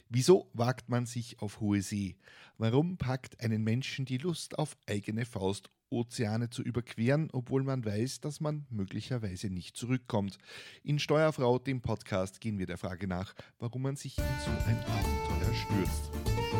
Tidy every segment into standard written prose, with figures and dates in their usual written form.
Wieso wagt man sich auf hohe See? Warum packt einen Menschen die Lust auf eigene Faust, Ozeane zu überqueren, obwohl man weiß, dass man möglicherweise nicht zurückkommt? In Steuerfrau, dem Podcast, gehen wir der Frage nach, warum man sich in so ein Abenteuer stürzt.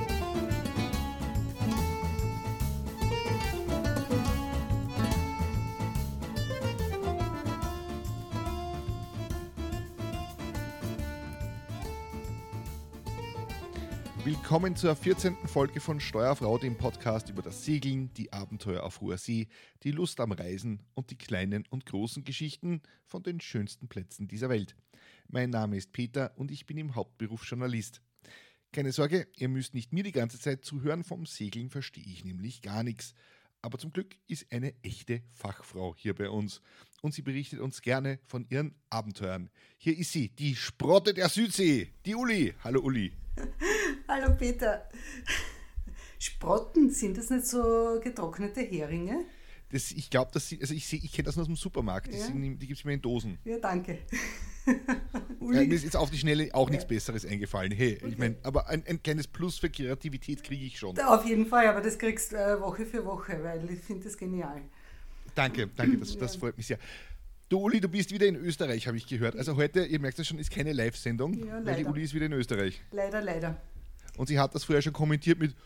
Willkommen zur 14. Folge von Steuerfrau, dem Podcast über das Segeln, die Abenteuer auf hoher See, die Lust am Reisen und die kleinen und großen Geschichten von den schönsten Plätzen dieser Welt. Mein Name ist Peter und ich bin im Hauptberuf Journalist. Keine Sorge, ihr müsst nicht mir die ganze Zeit zuhören, vom Segeln verstehe ich nämlich gar nichts. Aber zum Glück ist eine echte Fachfrau hier bei uns und sie berichtet uns gerne von ihren Abenteuern. Hier ist sie, die Sprotte der Südsee, die Uli. Hallo Uli. Hallo Peter. Sprotten, sind das nicht so getrocknete Heringe? Ich glaube, ich kenne das nur aus dem Supermarkt. Ja? Die gibt es mir in Dosen. Ja, danke. Mir ist jetzt auf die Schnelle auch nichts Besseres eingefallen. Hey, Okay. ich meine, aber ein kleines Plus für Kreativität kriege ich schon. Auf jeden Fall, aber das kriegst du Woche für Woche, weil ich finde das genial. Danke, das freut mich sehr. Du Uli, du bist wieder in Österreich, habe ich gehört. Also heute, ihr merkt es schon, ist keine Live-Sendung, Ja, weil die leider. Uli ist wieder in Österreich. Leider. Und sie hat das vorher schon kommentiert mit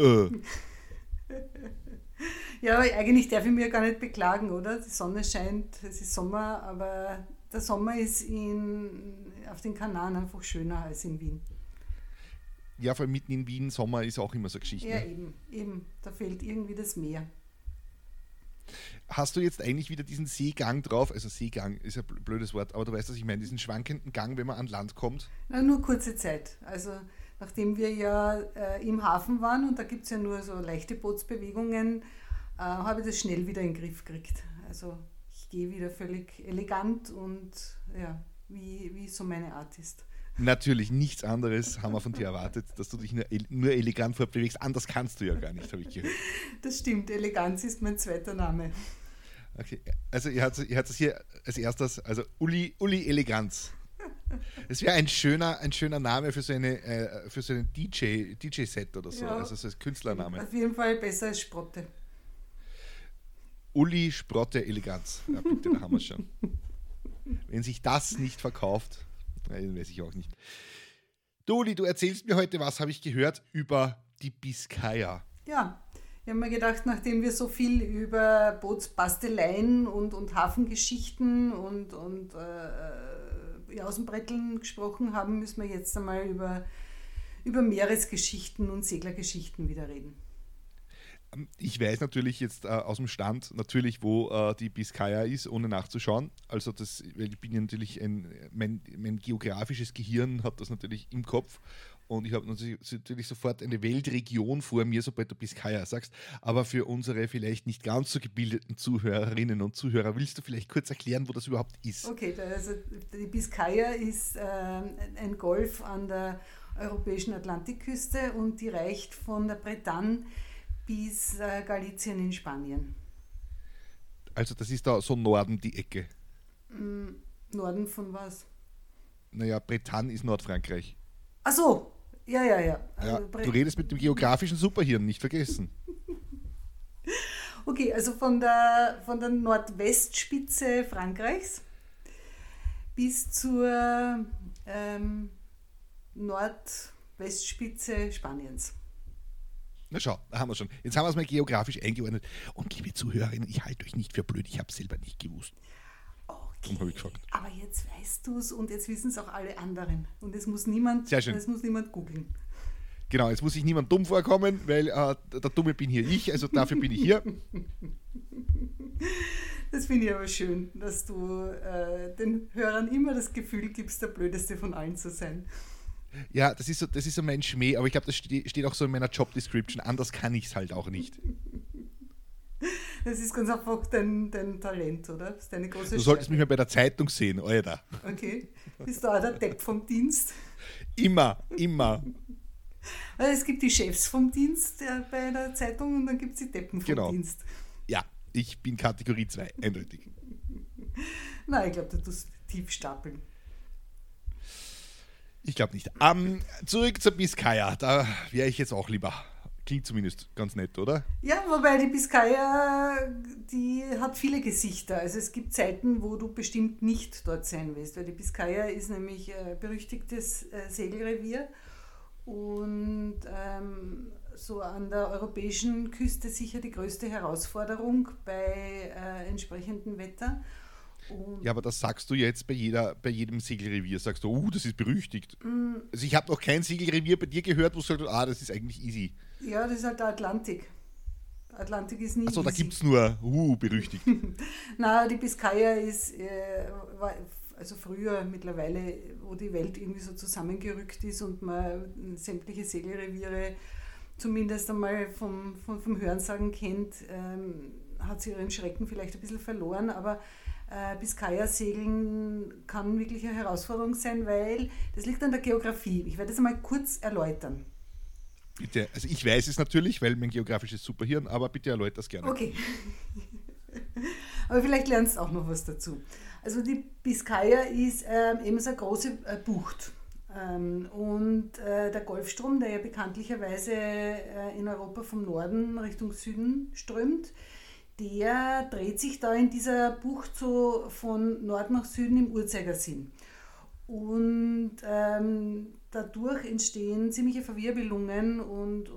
Ja, aber eigentlich darf ich mir gar nicht beklagen, oder? Die Sonne scheint, es ist Sommer, aber der Sommer ist auf den Kanaren einfach schöner als in Wien. Ja, vor allem mitten in Wien, Sommer ist auch immer so eine Geschichte. Ja, Ne? eben. Da fehlt irgendwie das Meer. Hast du jetzt eigentlich wieder diesen Seegang drauf? Also Seegang ist ein blödes Wort, aber du weißt, was ich meine, diesen schwankenden Gang, wenn man an Land kommt. Na, nur kurze Zeit. Also nachdem wir ja im Hafen waren und da gibt es ja nur so leichte Bootsbewegungen, habe ich das schnell wieder in den Griff gekriegt. Also ich gehe wieder völlig elegant und ja, wie so meine Art ist. Natürlich, nichts anderes haben wir von dir erwartet, dass du dich nur elegant fortbewegst. Anders kannst du ja gar nicht, habe ich gehört. Das stimmt, Eleganz ist mein zweiter Name. Okay, also ihr habt es hier als erstes, also Uli Eleganz. Es wäre ein schöner Name für so einen DJ-Set oder so, Ja. also so als Künstlername. Auf jeden Fall besser als Sprotte. Uli Sprotte Eleganz. Ja, bitte, da haben wir es schon. Wenn sich das nicht verkauft, dann weiß ich auch nicht. Du, Uli, du erzählst mir heute was, habe ich gehört, über die Biskaya. Ja, ich habe mir gedacht, nachdem wir so viel über Bootsbasteleien und Hafengeschichten und Außenbretteln gesprochen haben, müssen wir jetzt einmal über Meeresgeschichten und Seglergeschichten wieder reden. Ich weiß natürlich jetzt aus dem Stand, wo die Biskaya ist, ohne nachzuschauen. Also weil ich bin ja natürlich mein geografisches Gehirn hat das natürlich im Kopf und ich habe natürlich sofort eine Weltregion vor mir, sobald du Biskaya sagst. Aber für unsere vielleicht nicht ganz so gebildeten Zuhörerinnen und Zuhörer, willst du vielleicht kurz erklären, wo das überhaupt ist? Okay, also die Biskaya ist ein Golf an der europäischen Atlantikküste und die reicht von der Bretagne bis Galicien in Spanien. Also das ist da so Norden die Ecke. Norden von was? Naja, Bretagne ist Nordfrankreich. Ach so, ja. Ja, Also du redest mit dem geografischen Superhirn, nicht vergessen. Okay, also von der Nordwestspitze Frankreichs bis zur Nordwestspitze Spaniens. Na schau, da haben wir schon. Jetzt haben wir es mal geografisch eingeordnet. Und liebe Zuhörerinnen, ich halte euch nicht für blöd, ich habe es selber nicht gewusst. Okay, Hab ich gefragt. aber jetzt weißt du es und jetzt wissen es auch alle anderen. Und es muss niemand googeln. Genau, jetzt muss sich niemand dumm vorkommen, weil der Dumme bin hier ich, also dafür bin ich hier. Das finde ich aber schön, dass du den Hörern immer das Gefühl gibst, der Blödeste von allen zu sein. Ja, das ist so mein Schmäh, aber ich glaube, das steht auch so in meiner Job Description. Anders kann ich es halt auch nicht. Das ist ganz einfach dein Talent, oder? Das ist deine große Du solltest mich Stärke. mal bei der Zeitung sehen, Alter. Okay. Bist du auch der Depp vom Dienst? Immer. Weil es gibt die Chefs vom Dienst bei der Zeitung und dann gibt es die Deppen vom Genau. Dienst. Ja, ich bin Kategorie 2, eindeutig. Nein, ich glaube, du tust tief stapeln. Ich glaube nicht. Zurück zur Biskaya. Da wäre ich jetzt auch lieber. Klingt zumindest ganz nett, oder? Ja, wobei die Biskaya, die hat viele Gesichter. Also es gibt Zeiten, wo du bestimmt nicht dort sein willst, weil die Biskaya ist nämlich ein berüchtigtes Segelrevier und so an der europäischen Küste sicher die größte Herausforderung bei entsprechendem Wetter. Und Ja, aber das sagst du jetzt bei jedem Segelrevier. Sagst du, das ist berüchtigt. Also ich habe noch kein Segelrevier bei dir gehört, wo du sagst, das ist eigentlich easy. ja, das ist halt der Atlantik. Atlantik ist nie Achso, da easy. gibt es nur, berüchtigt. Na, die Biskaya ist, war, also früher mittlerweile, wo die Welt irgendwie so zusammengerückt ist und man sämtliche Segelreviere zumindest einmal vom Hörensagen kennt, hat sie ihren Schrecken vielleicht ein bisschen verloren, aber Biskaya-Segeln kann wirklich eine Herausforderung sein, weil das liegt an der Geografie. Ich werde das einmal kurz erläutern. Bitte, also ich weiß es natürlich, weil mein geografisches Superhirn, aber bitte erläutert das gerne. Okay. Aber vielleicht lernst du auch noch was dazu. Also die Biskaya ist eben so eine große Bucht. Und der Golfstrom, der ja bekanntlicherweise in Europa vom Norden Richtung Süden strömt, der dreht sich da in dieser Bucht so von Nord nach Süden im Uhrzeigersinn. Und dadurch entstehen ziemliche Verwirbelungen und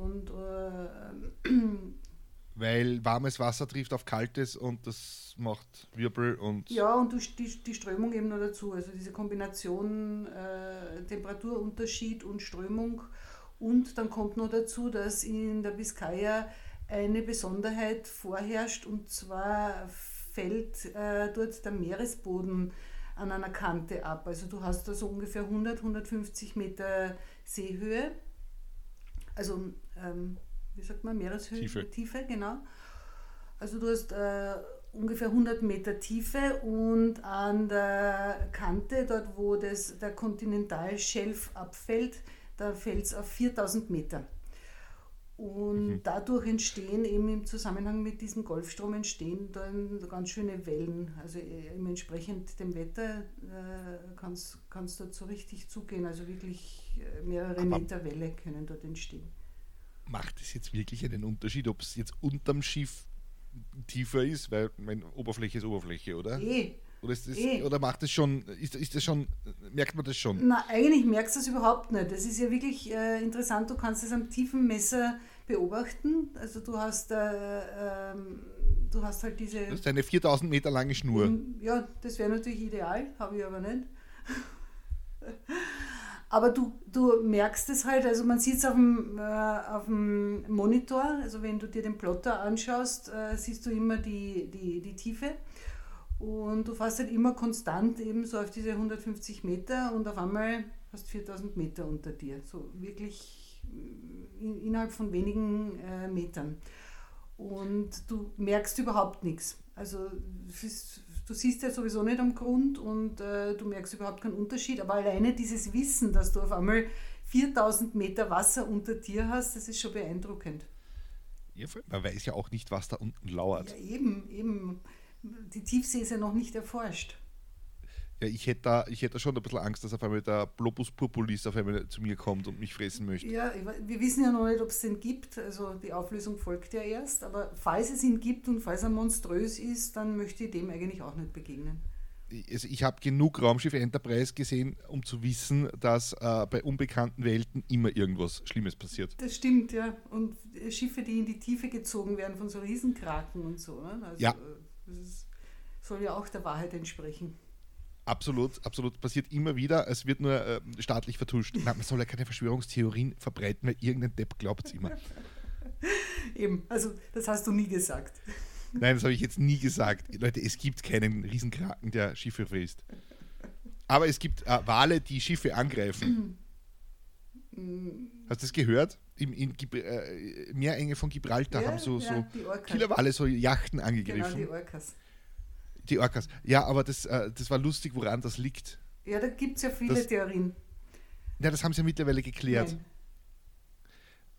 Weil warmes Wasser trifft auf kaltes und das macht Wirbel und... ja, und die Strömung eben noch dazu. Also diese Kombination Temperaturunterschied und Strömung. Und dann kommt noch dazu, dass in der Biskaya eine Besonderheit vorherrscht, und zwar fällt dort der Meeresboden an einer Kante ab. Also du hast da so ungefähr 150 Meter Seehöhe, also wie sagt man, Meereshöhe? Tiefe, genau. Also du hast ungefähr 100 Meter Tiefe und an der Kante, dort wo der Kontinentalschelf abfällt, da fällt es auf 4000 Meter. Und dadurch entstehen eben im Zusammenhang mit diesem Golfstrom entstehen dann ganz schöne Wellen. Also eben entsprechend dem Wetter kann es dort so richtig zugehen. Also wirklich mehrere Meter Welle können dort entstehen. Macht es jetzt wirklich einen Unterschied, ob es jetzt unterm Schiff tiefer ist? Weil meine Oberfläche ist Oberfläche, oder? Oder macht es schon, ist das schon, merkt man das schon? Na, eigentlich merkst du es überhaupt nicht. Das ist ja wirklich interessant, du kannst es am Tiefenmesser beobachten. Also du hast halt diese... Das ist eine 4000 Meter lange Schnur. Ja, das wäre natürlich ideal, habe ich aber nicht. Aber du merkst es halt, also man sieht es auf dem Monitor, also wenn du dir den Plotter anschaust, siehst du immer die Tiefe. Und du fährst halt immer konstant eben so auf diese 150 Meter und auf einmal hast 4000 Meter unter dir. So wirklich innerhalb von wenigen Metern. Und du merkst überhaupt nichts. Also du siehst ja sowieso nicht am Grund und du merkst überhaupt keinen Unterschied. Aber alleine dieses Wissen, dass du auf einmal 4000 Meter Wasser unter dir hast, das ist schon beeindruckend. Ja, man weiß ja auch nicht, was da unten lauert. Ja, eben. Die Tiefsee ist ja noch nicht erforscht. Ja, ich hätte schon ein bisschen Angst, dass auf einmal der Globus purpuris auf einmal zu mir kommt und mich fressen möchte. Ja, wir wissen ja noch nicht, ob es den gibt. Also die Auflösung folgt ja erst. Aber falls es ihn gibt und falls er monströs ist, dann möchte ich dem eigentlich auch nicht begegnen. Also ich habe genug Raumschiff Enterprise gesehen, um zu wissen, dass bei unbekannten Welten immer irgendwas Schlimmes passiert. Das stimmt, ja. Und Schiffe, die in die Tiefe gezogen werden von so Riesenkraken und so. Ne? Also, ja. Das soll ja auch der Wahrheit entsprechen. Absolut, passiert immer wieder. Es wird nur staatlich vertuscht. Nein, man soll ja keine Verschwörungstheorien verbreiten, weil irgendein Depp glaubt es immer. Eben, also das hast du nie gesagt. Nein, das habe ich jetzt nie gesagt. Leute, es gibt keinen Riesenkraken, der Schiffe frisst. Aber es gibt Wale, die Schiffe angreifen. Hast du das gehört? In Meerenge von Gibraltar haben so Killerwale so Yachten angegriffen. Genau, die Orcas. Die Orcas. Ja, aber das war lustig, woran das liegt. Ja, da gibt es ja viele Theorien. Ja, das haben sie ja mittlerweile geklärt.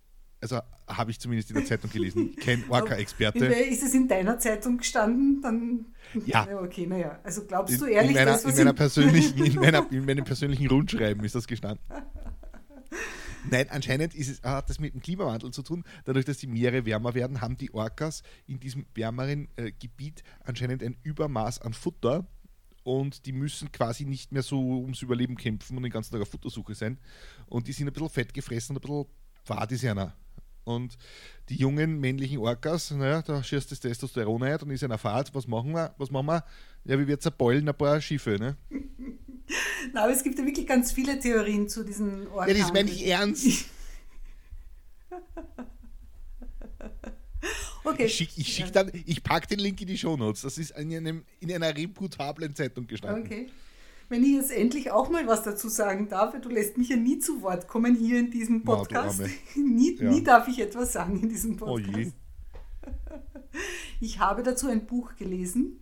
Also habe ich zumindest in der Zeitung gelesen. Kein Orca-Experte. Ist es in deiner Zeitung gestanden? Dann, ja. Okay, naja. Also glaubst du ehrlich, in meinem persönlichen Rundschreiben ist das gestanden. Nein, anscheinend hat das mit dem Klimawandel zu tun. Dadurch, dass die Meere wärmer werden, haben die Orcas in diesem wärmeren Gebiet anscheinend ein Übermaß an Futter und die müssen quasi nicht mehr so ums Überleben kämpfen und den ganzen Tag auf Futtersuche sein. Und die sind ein bisschen fett gefressen und ein bisschen fad ist einer. Und die jungen männlichen Orcas, naja, da schießt das Testosteron ein, dann ist einer Fahrt. Was machen wir? Ja, wir zerbeulen ein paar Schiffe, ne? Na, aber es gibt ja wirklich ganz viele Theorien zu diesen Orkanen. Ja, das meine ich ernst. Okay. Ich packe den Link in die Shownotes. Das ist in einer reputablen Zeitung gestanden. Okay. Wenn ich jetzt endlich auch mal was dazu sagen darf, du lässt mich ja nie zu Wort kommen hier in diesem Podcast. Nie darf ich etwas sagen in diesem Podcast. Oh je. Ich habe dazu ein Buch gelesen.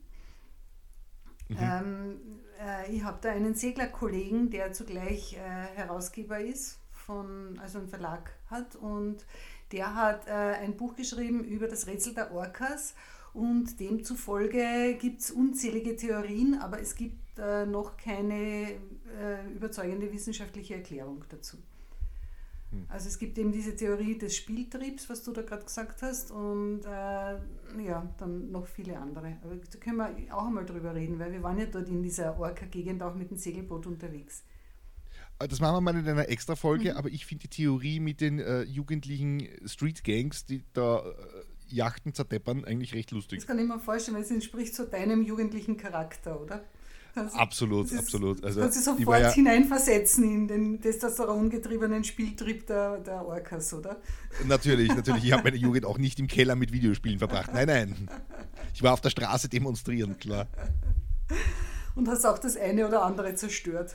Mhm. Ich habe da einen Seglerkollegen, der zugleich Herausgeber ist, also einen Verlag hat, und der hat ein Buch geschrieben über das Rätsel der Orcas, und demzufolge gibt es unzählige Theorien, aber es gibt noch keine überzeugende wissenschaftliche Erklärung dazu. Also es gibt eben diese Theorie des Spieltriebs, was du da gerade gesagt hast, und dann noch viele andere. Aber da können wir auch einmal drüber reden, weil wir waren ja dort in dieser Orca-Gegend auch mit dem Segelboot unterwegs. Das machen wir mal in einer extra Folge, aber ich finde die Theorie mit den jugendlichen Street-Gangs, die da Yachten zerdeppern, eigentlich recht lustig. Das kann ich mir vorstellen, weil es entspricht so deinem jugendlichen Charakter, oder? Absolut. Also, du kannst dich sofort hineinversetzen in den testosterongetriebenen Spieltrieb der Orcas, oder? Natürlich. Ich habe meine Jugend auch nicht im Keller mit Videospielen verbracht. Nein. Ich war auf der Straße demonstrieren, klar. Und hast auch das eine oder andere zerstört.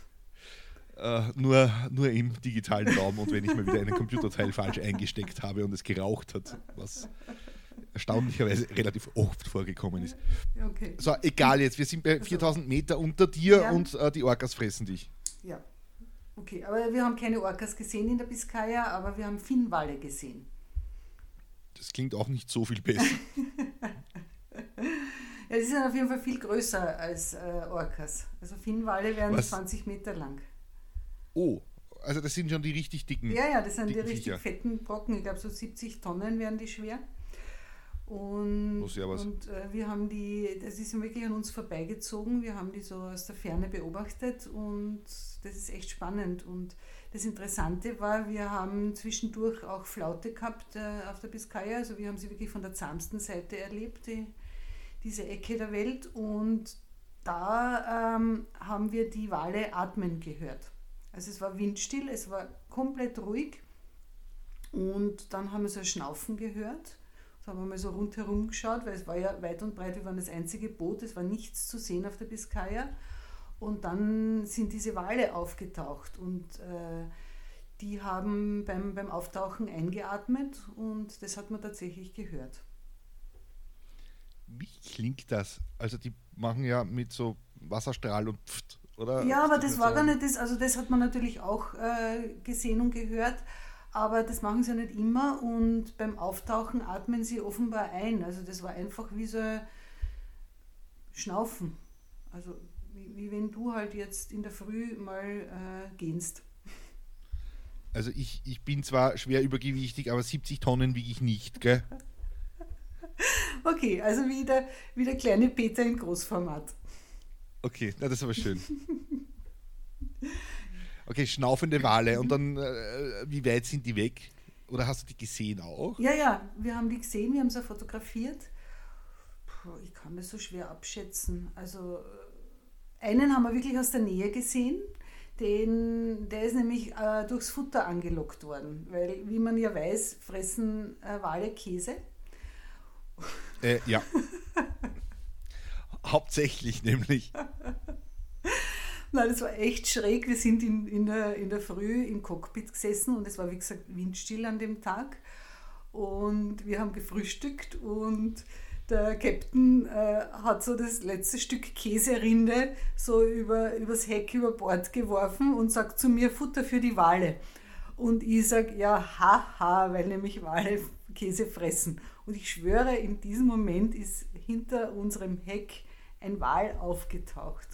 Nur im digitalen Raum und wenn ich mal wieder einen Computerteil falsch eingesteckt habe und es geraucht hat, was erstaunlicherweise relativ oft vorgekommen ist. Okay. So, egal jetzt, wir sind bei 4000 Meter unter dir und die Orcas fressen dich. Ja, okay, aber wir haben keine Orcas gesehen in der Biskaya, aber wir haben Finnwale gesehen. Das klingt auch nicht so viel besser. Ja, die sind auf jeden Fall viel größer als Orcas. Also Finnwale werden 20 Meter lang. Oh, also das sind schon die richtig dicken. Ja, das sind die richtig fetten Brocken. Ich glaube, so 70 Tonnen werden die schwer. Und wir haben das ist wirklich an uns vorbeigezogen. Wir haben die so aus der Ferne beobachtet und das ist echt spannend. Und das Interessante war, wir haben zwischendurch auch Flaute gehabt auf der Biskaya. Also wir haben sie wirklich von der zahmsten Seite erlebt, diese Ecke der Welt. Und da haben wir die Wale atmen gehört. Also es war windstill, es war komplett ruhig und dann haben wir so ein Schnaufen gehört. Da haben wir mal so rundherum geschaut, weil es war ja weit und breit, wir waren das einzige Boot, es war nichts zu sehen auf der Biskaya. Und dann sind diese Wale aufgetaucht und die haben beim Auftauchen eingeatmet und das hat man tatsächlich gehört. Wie klingt das? Also die machen ja mit so Wasserstrahl und Pft. Oder ja, aber das war gar nicht das, also das hat man natürlich auch gesehen und gehört, aber das machen sie ja nicht immer und beim Auftauchen atmen sie offenbar ein, also das war einfach wie so ein Schnaufen, also wie wenn du halt jetzt in der Früh mal gehst. Also ich bin zwar schwer übergewichtig, aber 70 Tonnen wiege ich nicht, gell? Okay, also wie der kleine Peter in Großformat. Okay, das ist aber schön. Okay, schnaufende Wale. Und dann, wie weit sind die weg? Oder hast du die gesehen auch? Ja, wir haben die gesehen, wir haben sie fotografiert. Ich kann das so schwer abschätzen. Also einen haben wir wirklich aus der Nähe gesehen. Der ist nämlich durchs Futter angelockt worden. Weil, wie man ja weiß, fressen Wale Käse. Ja. Hauptsächlich nämlich. Nein, das war echt schräg. Wir sind in der Früh im Cockpit gesessen und es war, wie gesagt, windstill an dem Tag. Und wir haben gefrühstückt und der Captain hat so das letzte Stück Käserinde so übers Heck über Bord geworfen und sagt zu mir, Futter für die Wale. Und ich sage, ja, haha, weil nämlich Wale Käse fressen. Und ich schwöre, in diesem Moment ist hinter unserem Heck ein Wal aufgetaucht.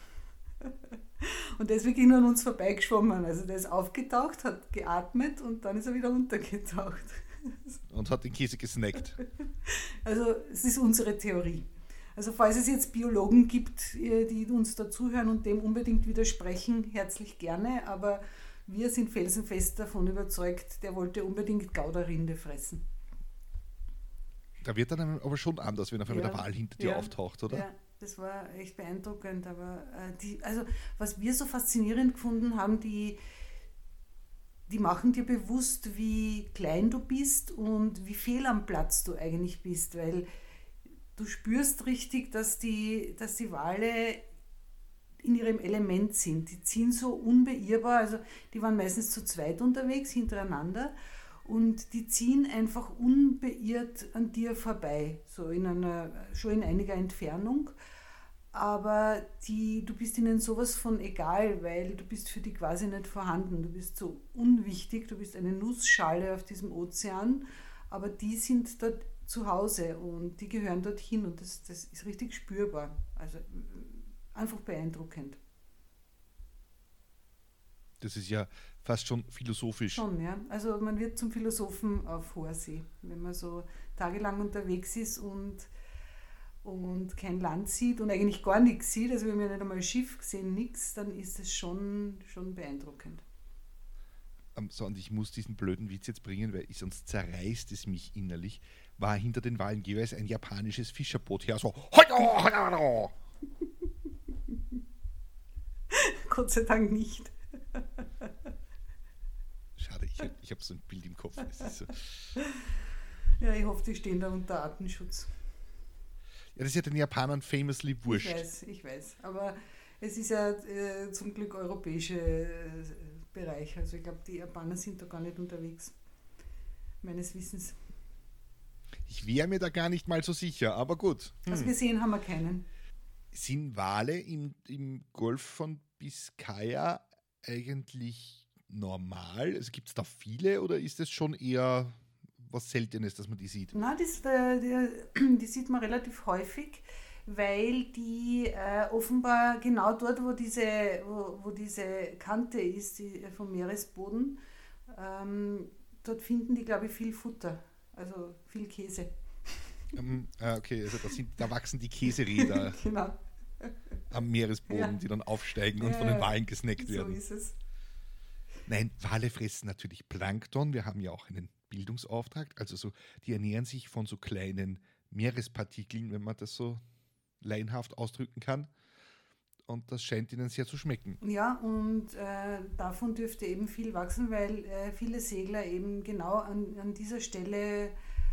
Und der ist wirklich nur an uns vorbeigeschwommen. Also der ist aufgetaucht, hat geatmet und dann ist er wieder untergetaucht. Und hat den Käse gesnackt. Also es ist unsere Theorie. Also falls es jetzt Biologen gibt, die uns da zuhören und dem unbedingt widersprechen, herzlich gerne. Aber wir sind felsenfest davon überzeugt, der wollte unbedingt Gouda-Rinde fressen. Da wird dann aber schon anders, wenn auf einmal der Wal hinter dir auftaucht, oder? Ja, das war echt beeindruckend. Aber also was wir so faszinierend gefunden haben, die machen dir bewusst, wie klein du bist und wie fehl am Platz du eigentlich bist, weil du spürst richtig, dass die Wale in ihrem Element sind. Die ziehen so unbeirrbar, also die waren meistens zu zweit unterwegs, hintereinander, und die ziehen einfach unbeirrt an dir vorbei, so schon in einiger Entfernung. Aber du bist ihnen sowas von egal, weil du bist für die quasi nicht vorhanden. Du bist so unwichtig, du bist eine Nussschale auf diesem Ozean, aber die sind dort zu Hause und die gehören dorthin und das ist richtig spürbar. Also einfach beeindruckend. Das ist ja fast schon philosophisch. Schon, ja. Also man wird zum Philosophen auf hoher See, wenn man so tagelang unterwegs ist und kein Land sieht und eigentlich gar nichts sieht, also wir haben ja nicht einmal ein Schiff gesehen, nichts, dann ist es schon beeindruckend. So, und ich muss diesen blöden Witz jetzt bringen, weil sonst zerreißt es mich innerlich. War hinter den Walen jeweils ein japanisches Fischerboot her, so Gott sei Dank nicht. Schade, ich habe so ein Bild im Kopf. Das ist so. Ja, ich hoffe, die stehen da unter Artenschutz. Ja, das ist ja den Japanern famously wurscht. Ich weiß. Aber es ist ja zum Glück europäischer Bereich. Also ich glaube, die Japaner sind da gar nicht unterwegs. Meines Wissens. Ich wäre mir da gar nicht mal so sicher, aber gut. Also gesehen haben wir keinen. Sind Wale im Golf von Biskaya eigentlich normal? Also gibt es da viele oder ist es schon eher was Seltenes, dass man die sieht? Nein, die sieht man relativ häufig, weil die offenbar genau dort, wo diese Kante ist, vom Meeresboden, dort finden die, glaube ich, viel Futter, also viel Käse. Okay, also da wachsen die Käseräder genau. am Meeresboden, die dann aufsteigen und von den Walen gesnackt werden. So ist es. Nein, Wale fressen natürlich Plankton. Wir haben ja auch einen Bildungsauftrag. Also die ernähren sich von so kleinen Meerespartikeln, wenn man das so laienhaft ausdrücken kann. Und das scheint ihnen sehr zu schmecken. Ja, und davon dürfte eben viel wachsen, weil viele Segler eben genau an dieser Stelle,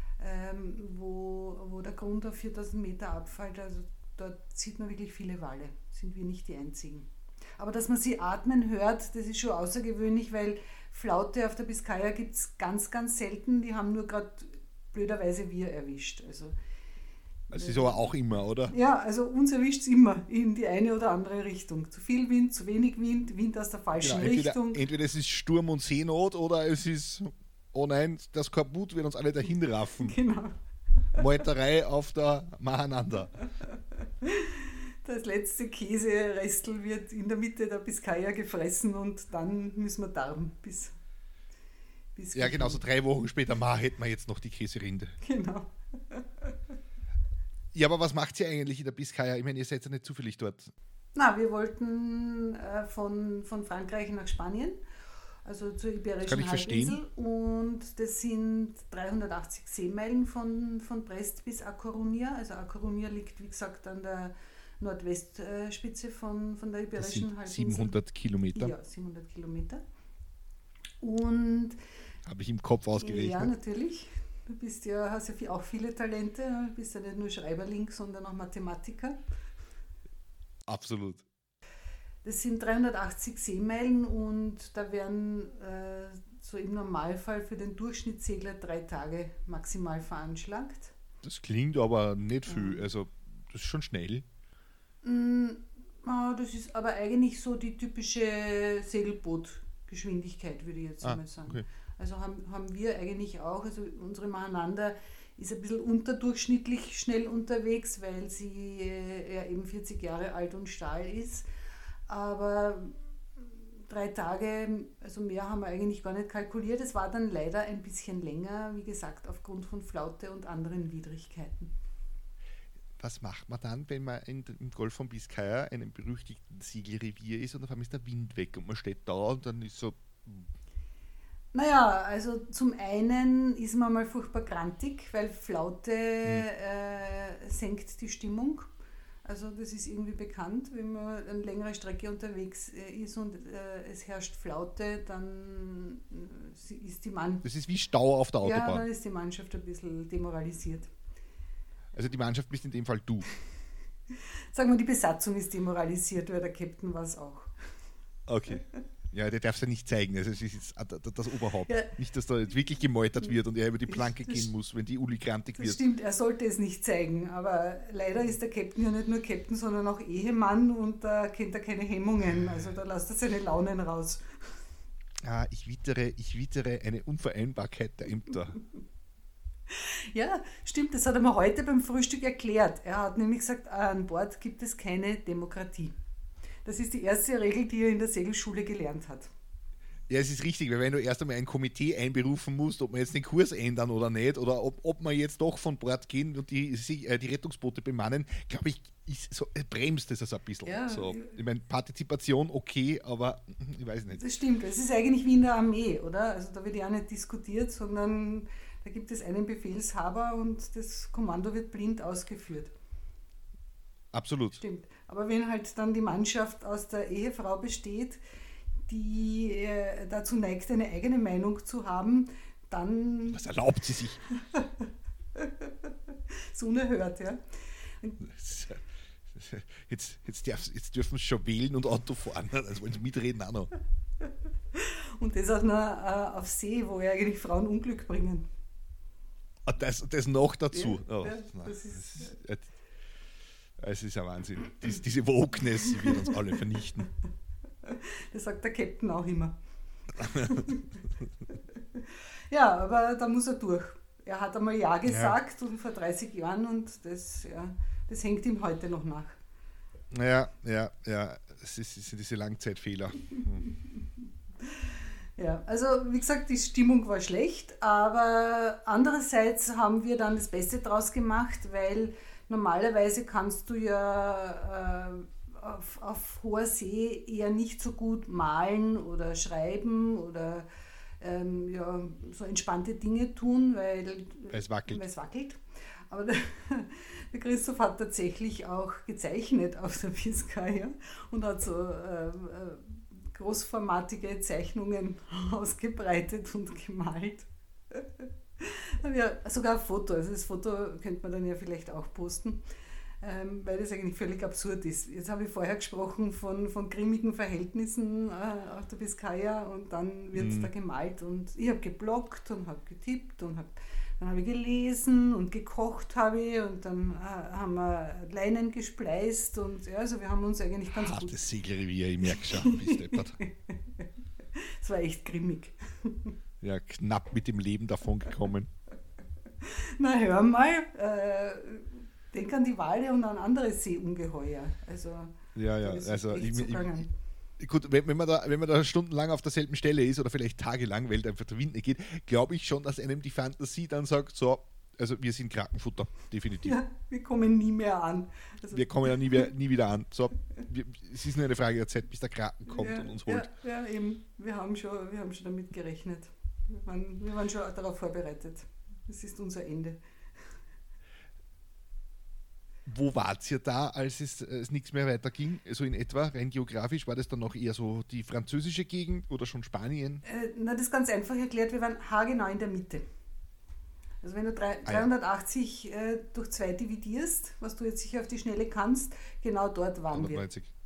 wo der Grund auf 4000 Meter abfällt, also dort sieht man wirklich viele Wale. Sind wir nicht die Einzigen. Aber dass man sie atmen hört, das ist schon außergewöhnlich, weil Flaute auf der Biskaya gibt es ganz, ganz selten. Die haben nur gerade blöderweise wir erwischt. Also ist aber auch immer, oder? Ja, also uns erwischt es immer in die eine oder andere Richtung. Zu viel Wind, zu wenig Wind, Wind aus der falschen Richtung. Entweder es ist Sturm und Seenot oder es ist, oh nein, das Kaput wird uns alle dahin raffen. Genau. Meuterei auf der Mahananda. Das letzte Käserestel wird in der Mitte der Biskaya gefressen und dann müssen wir darben bis ja, genau, so 3 Wochen später hätten wir jetzt noch die Käserinde. Genau. Ja, aber was macht ihr eigentlich in der Biskaya? Ich meine, ihr seid ja nicht zufällig dort. Na, wir wollten von Frankreich nach Spanien, also zur Iberischen Halbinsel. Und das sind 380 Seemeilen von Brest bis A Coruña. Also A Coruña liegt, wie gesagt, an der Nordwestspitze von der Iberischen Halbinsel. 700 Kilometer. Ja, 700 Kilometer. Und habe ich im Kopf ausgerechnet. Ja, natürlich. Du hast ja auch viele Talente. Du bist ja nicht nur Schreiberling, sondern auch Mathematiker. Absolut. Das sind 380 Seemeilen und da werden so im Normalfall für den Durchschnittssegler 3 Tage maximal veranschlagt. Das klingt aber nicht viel. Also das ist schon schnell. Das ist aber eigentlich so die typische Segelbootgeschichte. Geschwindigkeit, würde ich jetzt einmal sagen. Okay. Also haben wir eigentlich auch, also unsere Mahananda ist ein bisschen unterdurchschnittlich schnell unterwegs, weil sie ja eben 40 Jahre alt und Stahl ist. Aber 3 Tage, also mehr haben wir eigentlich gar nicht kalkuliert. Es war dann leider ein bisschen länger, wie gesagt, aufgrund von Flaute und anderen Widrigkeiten. Was macht man dann, wenn man im Golf von Biskaya, einem berüchtigten Segelrevier ist und auf einmal ist der Wind weg und man steht da und dann ist so... Naja, also zum einen ist man mal furchtbar grantig, weil Flaute senkt die Stimmung. Also das ist irgendwie bekannt, wenn man eine längere Strecke unterwegs ist und es herrscht Flaute, dann ist die Mannschaft... Das ist wie Stau auf der Autobahn. Ja, dann ist die Mannschaft ein bisschen demoralisiert. Also die Mannschaft bist in dem Fall du. Sagen wir, die Besatzung ist demoralisiert, weil der Captain war es auch. Okay. Ja, der darf es ja nicht zeigen. Also es ist jetzt das Oberhaupt. Ja. Nicht, dass da jetzt wirklich gemeutert wird und er über die Planke gehen muss, wenn die Uli grantig wird. Das stimmt, er sollte es nicht zeigen. Aber leider ist der Captain ja nicht nur Captain, sondern auch Ehemann und da kennt er keine Hemmungen. Also da lässt er seine Launen raus. Ah, ich wittere eine Unvereinbarkeit der Ämter. Ja, stimmt, das hat er mir heute beim Frühstück erklärt. Er hat nämlich gesagt, an Bord gibt es keine Demokratie. Das ist die erste Regel, die er in der Segelschule gelernt hat. Ja, es ist richtig, weil wenn du erst einmal ein Komitee einberufen musst, ob man jetzt den Kurs ändern oder nicht, oder ob man jetzt doch von Bord gehen und die Rettungsboote bemannen, glaube ich, bremst das ein bisschen. Ja, so. Ich meine, Partizipation okay, aber ich weiß nicht. Das stimmt, es ist eigentlich wie in der Armee, oder? Also da wird ja auch nicht diskutiert, sondern da gibt es einen Befehlshaber und das Kommando wird blind ausgeführt. Absolut. Stimmt. Aber wenn halt dann die Mannschaft aus der Ehefrau besteht, die dazu neigt, eine eigene Meinung zu haben, dann... Was erlaubt sie sich? So unerhört, ja. Jetzt dürfen sie schon wählen und Auto fahren, also wollen sie mitreden auch noch. Und das auch noch auf See, wo ja eigentlich Frauen Unglück bringen. Das noch dazu. Ja, oh, ja, das ist... Es ist ein Wahnsinn. Diese Wokeness, sie wird uns alle vernichten. Das sagt der Captain auch immer. Ja, aber da muss er durch. Er hat einmal Ja gesagt und vor 30 Jahren und das hängt ihm heute noch nach. Ja. Es sind diese Langzeitfehler. Ja, also wie gesagt, die Stimmung war schlecht, aber andererseits haben wir dann das Beste draus gemacht, weil normalerweise kannst du ja auf hoher See eher nicht so gut malen oder schreiben oder so entspannte Dinge tun, weil es wackelt. Aber der Christoph hat tatsächlich auch gezeichnet auf der Biskaya und hat so großformatige Zeichnungen ausgebreitet und gemalt. Ja, sogar ein Foto, also das Foto könnte man dann ja vielleicht auch posten, weil das eigentlich völlig absurd ist. Jetzt habe ich vorher gesprochen von grimmigen Verhältnissen auf der Biskaya und dann wird es da gemalt und ich habe gebloggt und habe getippt und dann habe ich gelesen und gekocht habe ich und dann haben wir Leinen gespleist und ja, also wir haben uns eigentlich ganz gut... Das Segelrevier, ich merke schon, bist deppert. Es war echt grimmig. Ja, knapp mit dem Leben davon gekommen. Na, hör mal, denk an die Wale und an andere Seeungeheuer. Also, also gut, wenn man da stundenlang auf derselben Stelle ist oder vielleicht tagelang, weil einfach der Wind nicht geht, glaube ich schon, dass einem die Fantasie dann sagt, so, also wir sind Krakenfutter, definitiv. Ja, wir kommen nie mehr an. Also, wir kommen ja nie wieder an. So, es ist nur eine Frage der Zeit, bis der Kraken kommt und uns holt. Ja, eben. Wir haben schon damit gerechnet. Wir waren schon darauf vorbereitet. Das ist unser Ende. Wo wart ihr da, als es nichts mehr weiterging? So in etwa, rein geografisch, war das dann noch eher so die französische Gegend oder schon Spanien? Das ist ganz einfach erklärt, wir waren haargenau in der Mitte. Also wenn du 380 durch 2 dividierst, was du jetzt sicher auf die Schnelle kannst, genau dort waren 190. Wir.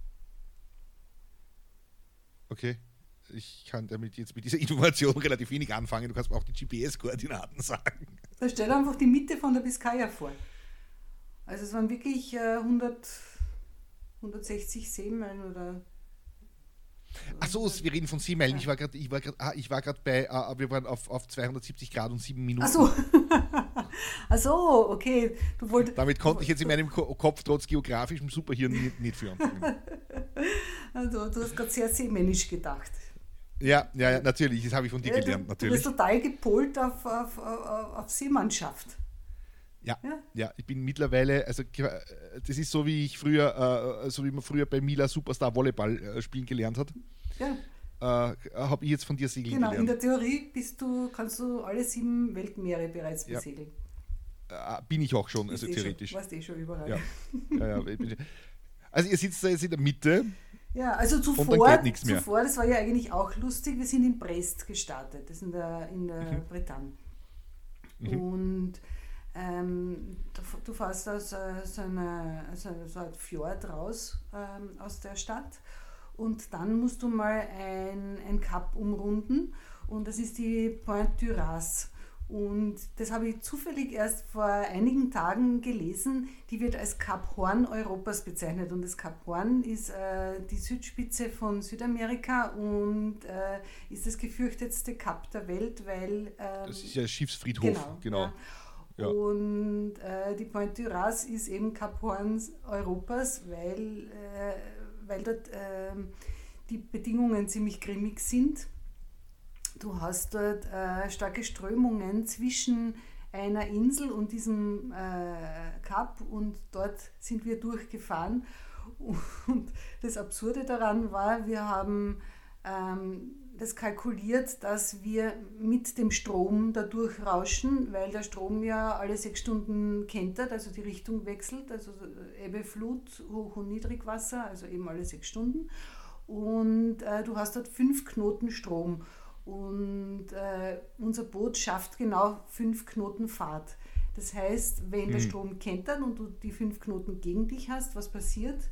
Okay. Ich kann damit jetzt mit dieser Information relativ wenig anfangen. Du kannst mir auch die GPS-Koordinaten sagen. Da stell dir einfach die Mitte von der Biskaya vor. Also es waren wirklich 160 Seemeilen oder Achso, wir reden von 7 Meilen. Ich war gerade bei, wir waren auf 270 Grad und 7 Minuten. Achso, okay. Damit konnte ich jetzt in meinem Kopf trotz geografischem Superhirn nicht für anfangen. Also, du hast gerade sehr seemännisch gedacht. Ja, natürlich. Das habe ich von dir gelernt, natürlich. Du bist total gepolt auf Seemannschaft. Ja, ich bin mittlerweile, also das ist so wie man früher bei Mila Superstar Volleyball spielen gelernt hat. Ja. Habe ich jetzt von dir segeln gelernt. Genau, in der Theorie kannst du alle 7 Weltmeere bereits besegeln. Bin ich auch schon, also theoretisch. Warst schon überall. Ja. Also ihr sitzt da jetzt in der Mitte. Ja, also zuvor, das war ja eigentlich auch lustig, wir sind in Brest gestartet, das ist in der Bretagne. Und du fährst aus so einem Fjord raus aus der Stadt und dann musst du mal ein Kap umrunden und das ist die Pointe du Raz. Und das habe ich zufällig erst vor einigen Tagen gelesen, die wird als Kap Horn Europas bezeichnet. Und das Kap Horn ist die Südspitze von Südamerika und ist das gefürchtetste Kap der Welt, weil... das ist ja Schiffsfriedhof, genau. Ja. Und die Pointe du Raz ist eben Kap Horn Europas, weil dort die Bedingungen ziemlich grimmig sind. Du hast dort starke Strömungen zwischen einer Insel und diesem Kap und dort sind wir durchgefahren. Und das Absurde daran war, wir haben das kalkuliert, dass wir mit dem Strom da durchrauschen, weil der Strom ja alle 6 Stunden kentert, also die Richtung wechselt, also Ebbe, Flut, Hoch- und Niedrigwasser, also eben alle 6 Stunden. Und du hast dort 5 Knoten Strom. Und unser Boot schafft genau 5 Knoten Fahrt. Das heißt, wenn der Strom kentert und du die 5 Knoten gegen dich hast, was passiert?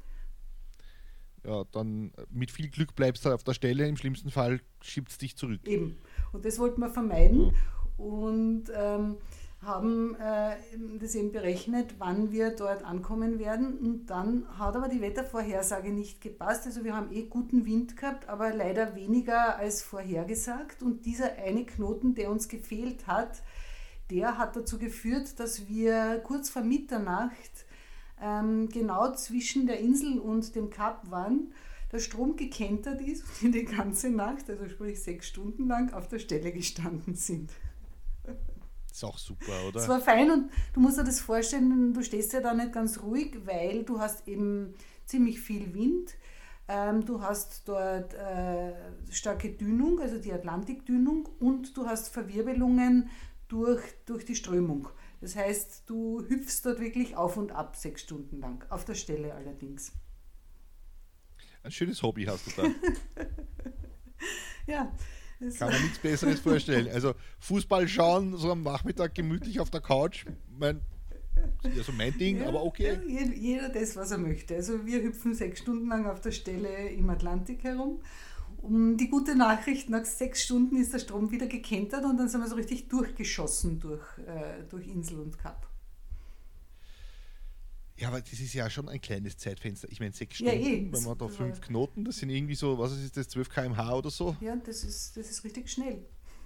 Ja, dann mit viel Glück bleibst du auf der Stelle, im schlimmsten Fall schiebt es dich zurück. Eben. Und das wollten wir vermeiden und haben das eben berechnet, wann wir dort ankommen werden. Und dann hat aber die Wettervorhersage nicht gepasst. Also wir haben guten Wind gehabt, aber leider weniger als vorhergesagt. Und dieser eine Knoten, der uns gefehlt hat, der hat dazu geführt, dass wir kurz vor Mitternacht genau zwischen der Insel und dem Kap waren, der Strom gekentert ist und die ganze Nacht, also sprich 6 Stunden lang, auf der Stelle gestanden sind. Ist auch super, oder? Es war fein und du musst dir das vorstellen, du stehst ja da nicht ganz ruhig, weil du hast eben ziemlich viel Wind. Du hast dort starke Dünung, also die Atlantikdünung, und du hast Verwirbelungen durch die Strömung. Das heißt, du hüpfst dort wirklich auf und ab 6 Stunden lang, auf der Stelle allerdings. Ein schönes Hobby hast du da. Ja. Kann man nichts Besseres vorstellen. Also Fußball schauen, so am Nachmittag gemütlich auf der Couch, mein Ding, ja, aber okay. Ja, jeder das, was er möchte. Also wir hüpfen 6 Stunden lang auf der Stelle im Atlantik herum. Die gute Nachricht, nach 6 Stunden ist der Strom wieder gekentert und dann sind wir so richtig durchgeschossen durch Insel und Kap. Ja, aber das ist ja schon ein kleines Zeitfenster. Ich meine, 6 Stunden, wenn man da 5 Knoten, das sind irgendwie so, was ist das, 12 km/h oder so? Ja, das ist richtig schnell.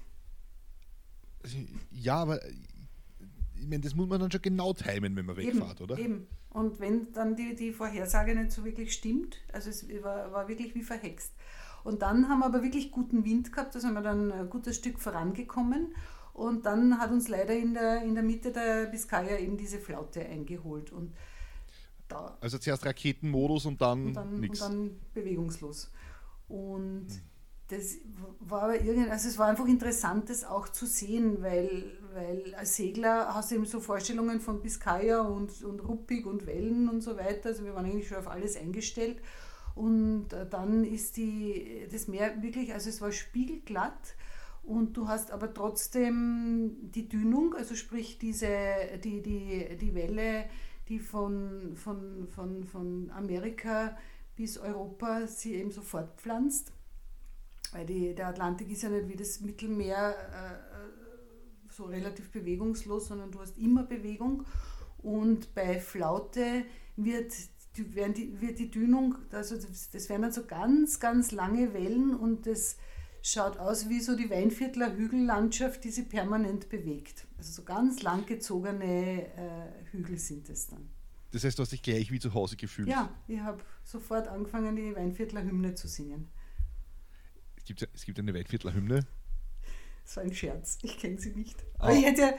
Ja, aber ich meine, das muss man dann schon genau timen, wenn man wegfährt, oder? Eben. Und wenn dann die Vorhersage nicht so wirklich stimmt, also es war wirklich wie verhext. Und dann haben wir aber wirklich guten Wind gehabt, da sind wir dann ein gutes Stück vorangekommen und dann hat uns leider in der Mitte der Biskaya eben diese Flaute eingeholt. Und also zuerst Raketenmodus und dann nichts. Und dann bewegungslos. Und das war aber es war einfach interessant, das auch zu sehen, weil als Segler hast du eben so Vorstellungen von Biskaya und ruppig und Wellen und so weiter. Also wir waren eigentlich schon auf alles eingestellt. Und dann ist das Meer wirklich, also es war spiegelglatt und du hast aber trotzdem die Dünung, also sprich die Welle, die von Amerika bis Europa sie eben so fortpflanzt. Weil der Atlantik ist ja nicht wie das Mittelmeer so relativ bewegungslos, sondern du hast immer Bewegung. Und bei Flaute wird wird die Dünung, also das werden dann so ganz, ganz lange Wellen und das schaut aus wie so die Weinviertler Hügellandschaft, die sich permanent bewegt. Also so ganz langgezogene Hügel sind es dann. Das heißt, du hast dich gleich wie zu Hause gefühlt? Ja, ich habe sofort angefangen, die Weinviertler Hymne zu singen. Es gibt eine Weinviertler Hymne? Das war ein Scherz, ich kenne sie nicht. Oh, Aber ich hätte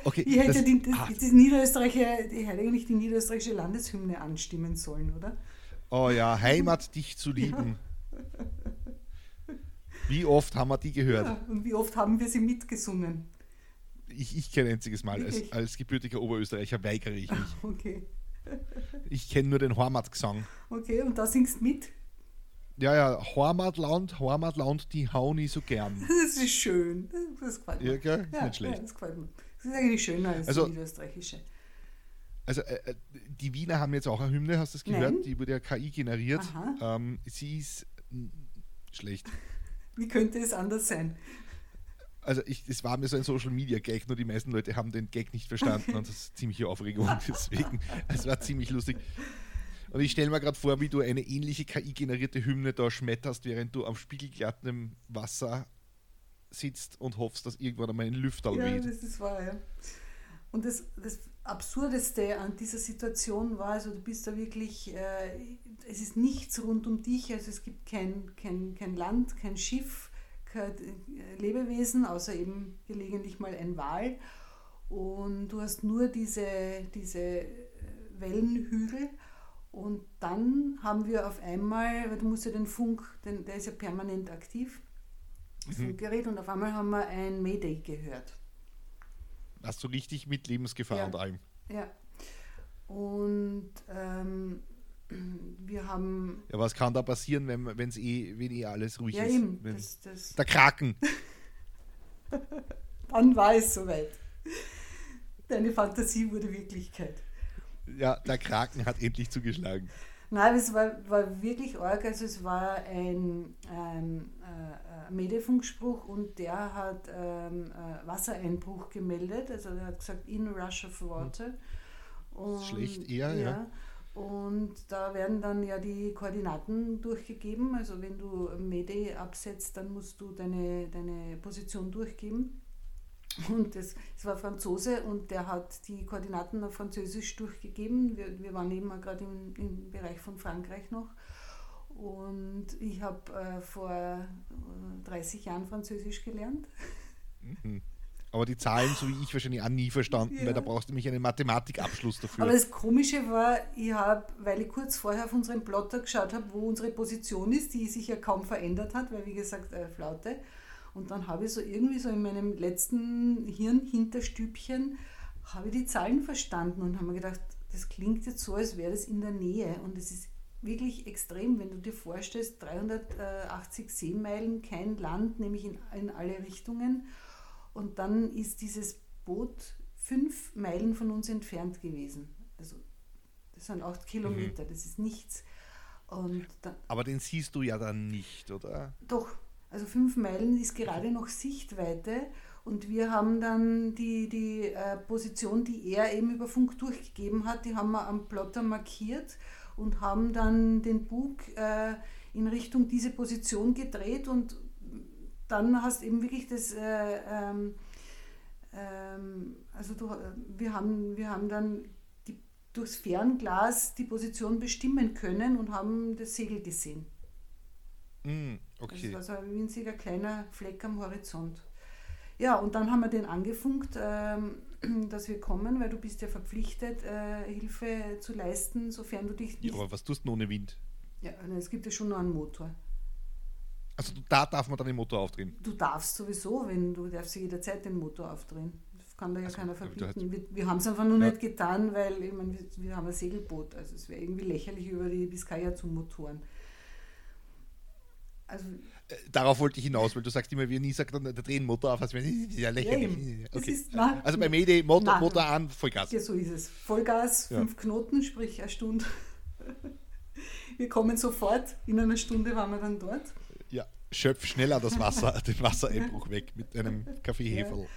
okay, eigentlich die niederösterreichische Landeshymne anstimmen sollen, oder? Oh ja, Heimat, dich zu lieben. Wie oft haben wir die gehört? Ja, und wie oft haben wir sie mitgesungen? Ich kein einziges Mal. Als gebürtiger Oberösterreicher weigere ich mich. Okay. Ich kenne nur den Heimatgesang. Okay, und da singst du mit? Ja, Heimatland, die hauen ich so gern. Das ist schön. Das gefällt mir. Ja, gell? Ist nicht schlecht. Ja, das gefällt mir. Das ist eigentlich schöner als die niederösterreichische. Also die Wiener haben jetzt auch eine Hymne, hast du das gehört? Nein. Die wurde ja KI generiert. Sie ist schlecht. Wie könnte es anders sein? Also es war mir so ein Social-Media-Gag, nur die meisten Leute haben den Gag nicht verstanden und das ist ziemliche Aufregung deswegen. Es war ziemlich lustig. Und ich stelle mir gerade vor, wie du eine ähnliche KI-generierte Hymne da schmetterst, während du am spiegelglatten Wasser sitzt und hoffst, dass irgendwann einmal ein Lüfterl weht. Ja, das ist wahr, ja. Und das Absurdeste an dieser Situation war, also du bist da wirklich, es ist nichts rund um dich, also es gibt kein Land, kein Schiff, kein Lebewesen, außer eben gelegentlich mal ein Wal. Und du hast nur diese Wellenhügel. Und dann haben wir auf einmal, weil du musst ja den Funk, der ist ja permanent aktiv, das Funkgerät, und auf einmal haben wir ein Mayday gehört. Hast du richtig mit Lebensgefahr und allem? Ja. Und wir haben... Ja, was kann da passieren, wenn alles ruhig ja, ist? Eben, der Kraken. Dann war es soweit. Deine Fantasie wurde Wirklichkeit. Ja, der Kraken hat endlich zugeschlagen. Nein, es war wirklich arg. Also es war ein Mayday-Funkspruch und der hat Wassereinbruch gemeldet. Also er hat gesagt, in rush of water. Und, schlecht eher, ja. Und da werden dann ja die Koordinaten durchgegeben. Also wenn du Mayday absetzt, dann musst du deine Position durchgeben. Und es war Franzose und der hat die Koordinaten auf Französisch durchgegeben. Wir waren eben gerade im Bereich von Frankreich noch. Und ich habe vor 30 Jahren Französisch gelernt. Aber die Zahlen, so wie ich, wahrscheinlich auch nie verstanden, weil da brauchst du nämlich einen Mathematikabschluss dafür. Aber das Komische war, weil ich kurz vorher auf unseren Plotter geschaut habe, wo unsere Position ist, die sich ja kaum verändert hat, weil wie gesagt, Flaute. Und dann habe ich so irgendwie so in meinem letzten Hirnhinterstübchen habe ich die Zahlen verstanden und habe mir gedacht, das klingt jetzt so, als wäre das in der Nähe. Und es ist wirklich extrem, wenn du dir vorstellst, 380 Seemeilen, kein Land, nämlich in alle Richtungen. Und dann ist dieses Boot 5 Meilen von uns entfernt gewesen. Also das sind 8 Kilometer, das ist nichts. Und dann, aber den siehst du ja dann nicht, oder? Doch. Also 5 Meilen ist gerade noch Sichtweite und wir haben dann die Position, die er eben über Funk durchgegeben hat, die haben wir am Plotter markiert und haben dann den Bug in Richtung diese Position gedreht und dann hast eben wirklich das, wir haben dann durchs Fernglas die Position bestimmen können und haben das Segel gesehen. Okay. Das war so ein winziger kleiner Fleck am Horizont. Ja, und dann haben wir den angefunkt, dass wir kommen, weil du bist ja verpflichtet, Hilfe zu leisten, sofern du dich nicht... Ja, aber was tust du ohne Wind? Ja, es gibt ja schon noch einen Motor. Also da darf man dann den Motor aufdrehen? Du darfst sowieso, du darfst jederzeit den Motor aufdrehen. Das kann da ja keiner verbieten. Wir haben es einfach nur nicht getan, weil ich meine, wir haben ein Segelboot. Also es wäre irgendwie lächerlich, über die Biskaya zu motoren. Also, darauf wollte ich hinaus, weil du sagst immer, wie nie sagt, der drehen Motor auf, als wäre ja lächerlich. Ja, okay. Also bei Mayday Motor an, Vollgas. Ja, so ist es. Vollgas, 5 Knoten, sprich eine Stunde. Wir kommen sofort, in einer Stunde waren wir dann dort. Ja, schöpf schneller das Wasser, den Wassereinbruch weg mit einem Kaffeeheferl. Ja.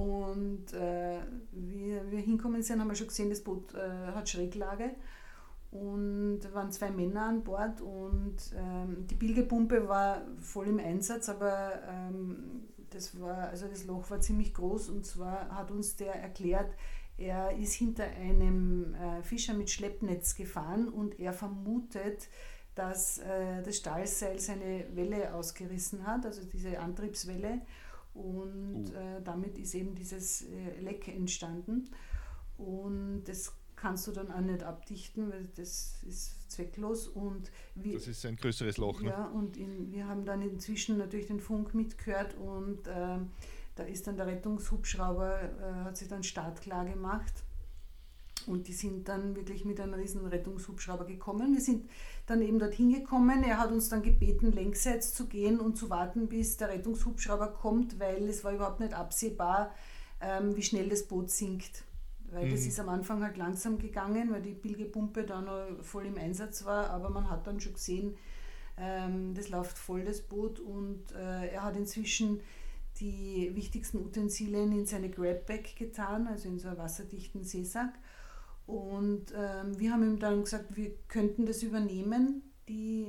Und wie wir hinkommen sind, haben wir schon gesehen, das Boot hat Schräglage. und da waren 2 Männer an Bord und die Pilgerpumpe war voll im Einsatz, aber das Loch war ziemlich groß, und zwar hat uns der erklärt, er ist hinter einem Fischer mit Schleppnetz gefahren und er vermutet, dass das Stahlseil seine Welle ausgerissen hat, also diese Antriebswelle, und damit ist eben dieses Leck entstanden, und das kannst du dann auch nicht abdichten, weil das ist zwecklos. Und das ist ein größeres Loch. Ne? Ja, und wir haben dann inzwischen natürlich den Funk mitgehört, und da ist dann der Rettungshubschrauber, hat sich dann startklar gemacht, und die sind dann wirklich mit einem riesen Rettungshubschrauber gekommen. Wir sind dann eben dorthin gekommen. Er hat uns dann gebeten, längsseits zu gehen und zu warten, bis der Rettungshubschrauber kommt, weil es war überhaupt nicht absehbar, wie schnell das Boot sinkt. Weil das ist am Anfang halt langsam gegangen, weil die Pilgerpumpe da noch voll im Einsatz war, aber man hat dann schon gesehen, das läuft voll, das Boot, und er hat inzwischen die wichtigsten Utensilien in seine Grabbag getan, also in so einen wasserdichten Seesack, und wir haben ihm dann gesagt, wir könnten das übernehmen, die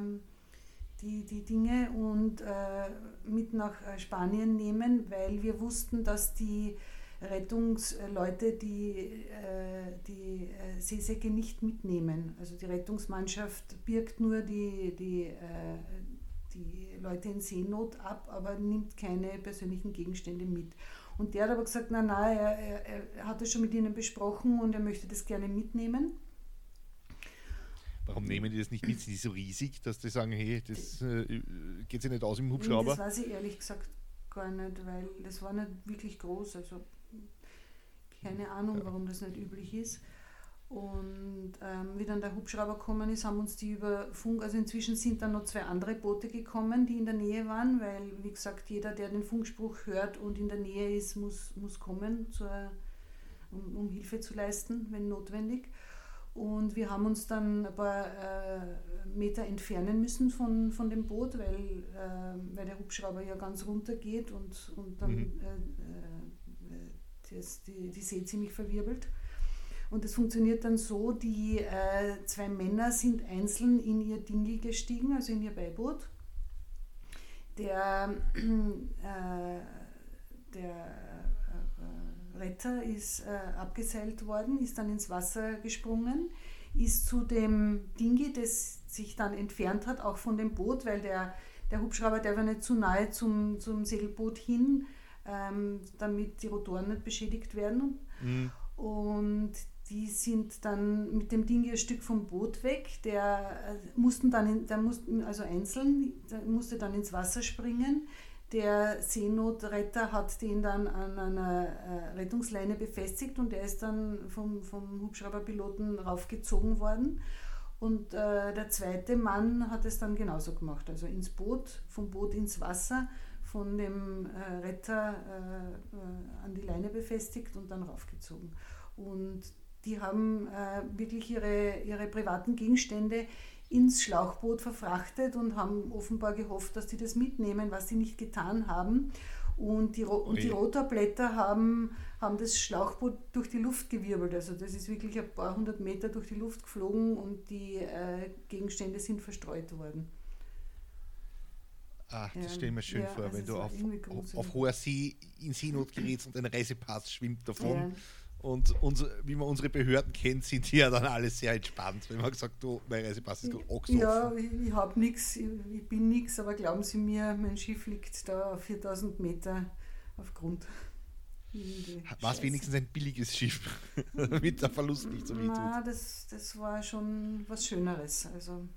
Dinge, und mit nach Spanien nehmen, weil wir wussten, dass die Rettungsleute die Seesäcke nicht mitnehmen. Also die Rettungsmannschaft birgt nur die Leute in Seenot ab, aber nimmt keine persönlichen Gegenstände mit. Und der hat aber gesagt, er hat das schon mit ihnen besprochen und er möchte das gerne mitnehmen. Warum nehmen die das nicht mit? Sind die so riesig, dass die sagen, hey, das geht sich nicht aus im Hubschrauber? Das weiß ich ehrlich gesagt gar nicht, weil das war nicht wirklich groß, also keine Ahnung, warum das nicht üblich ist. Und wie dann der Hubschrauber gekommen ist, haben uns die über Funk, also inzwischen sind dann noch 2 andere Boote gekommen, die in der Nähe waren, weil, wie gesagt, jeder, der den Funkspruch hört und in der Nähe ist, muss kommen, um Hilfe zu leisten, wenn notwendig. Und wir haben uns dann ein paar Meter entfernen müssen von dem Boot, weil der Hubschrauber ja ganz runter geht und dann die See ziemlich verwirbelt. Und es funktioniert dann so, die 2 Männer sind einzeln in ihr Dingel gestiegen, also in ihr Beiboot. Der Retter ist abgeseilt worden, ist dann ins Wasser gesprungen, ist zu dem Dinghy, das sich dann entfernt hat, auch von dem Boot, weil der Hubschrauber darf ja nicht zu nahe zum Segelboot hin, damit die Rotoren nicht beschädigt werden. Und die sind dann mit dem Ding ein Stück vom Boot weg. Der musste dann ins Wasser springen. Der Seenotretter hat den dann an einer Rettungsleine befestigt, und der ist dann vom Hubschrauberpiloten raufgezogen worden. Und der zweite Mann hat es dann genauso gemacht, also ins Boot, vom Boot ins Wasser, von dem Retter an die Leine befestigt und dann raufgezogen. Und die haben wirklich ihre privaten Gegenstände ins Schlauchboot verfrachtet und haben offenbar gehofft, dass die das mitnehmen, was sie nicht getan haben. Und die Rotorblätter haben das Schlauchboot durch die Luft gewirbelt. Also das ist wirklich ein paar 100 Meter durch die Luft geflogen, und die Gegenstände sind verstreut worden. Das stelle ich mir schön vor, wenn du auf hoher See in Seenot gerätst und ein Reisepass schwimmt davon. Ja. Und wie man unsere Behörden kennt, sind die ja dann alle sehr entspannt. Wenn man sagt, mein Reisepass ist auch so. Ja, ich habe nichts, ich bin nichts, aber glauben Sie mir, mein Schiff liegt da auf 4000 Meter auf Grund. War es wenigstens ein billiges Schiff, damit der Verlust nicht so weh tut? Nein, das war schon was Schöneres. Also,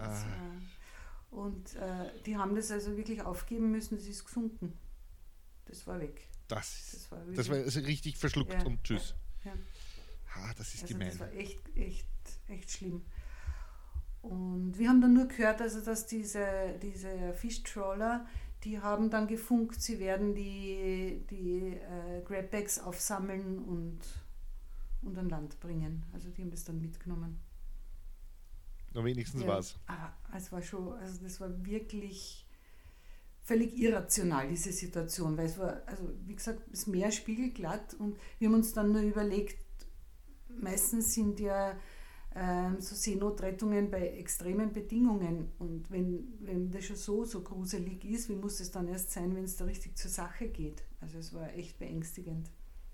die haben das also wirklich aufgeben müssen, es ist gesunken. Das war weg. Das war also richtig verschluckt und tschüss. Ja. Das ist also gemein. Das war echt schlimm. Und wir haben dann nur gehört, also dass diese Fischtrawler, die haben dann gefunkt, sie werden die Grabbags aufsammeln und an Land bringen. Also die haben das dann mitgenommen. Na, wenigstens war's. Es war schon, also das war wirklich völlig irrational, diese Situation, weil es war, also wie gesagt, das Meer spiegelglatt, und wir haben uns dann nur überlegt, meistens sind ja so Seenotrettungen bei extremen Bedingungen. Und wenn das schon so gruselig ist, wie muss es dann erst sein, wenn es da richtig zur Sache geht? Also es war echt beängstigend.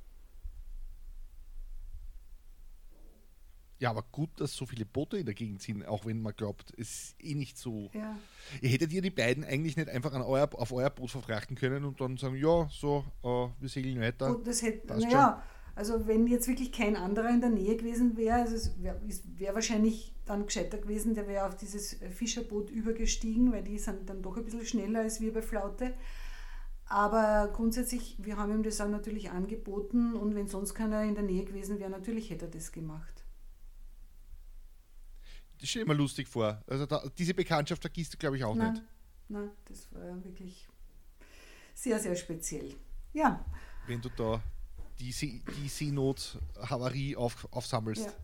Ja, aber gut, dass so viele Boote in der Gegend sind, auch wenn man glaubt, es ist eh nicht so. Ja. Ihr hättet ihr die beiden eigentlich nicht einfach auf euer Boot verfrachten können und dann sagen, ja, so, wir segeln weiter. Gut, das hätte, naja, also wenn jetzt wirklich kein anderer in der Nähe gewesen wäre, also es wäre wahrscheinlich dann gescheiter gewesen, der wäre auf dieses Fischerboot übergestiegen, weil die sind dann doch ein bisschen schneller als wir bei Flaute. Aber grundsätzlich, wir haben ihm das auch natürlich angeboten und wenn sonst keiner in der Nähe gewesen wäre, natürlich hätte er das gemacht. Das stelle ich mir lustig vor. Also diese Bekanntschaft vergisst du, glaube ich, auch nicht. Nein, das war wirklich sehr, sehr speziell. Ja. Wenn du da die Seenot-Havarie aufsammelst.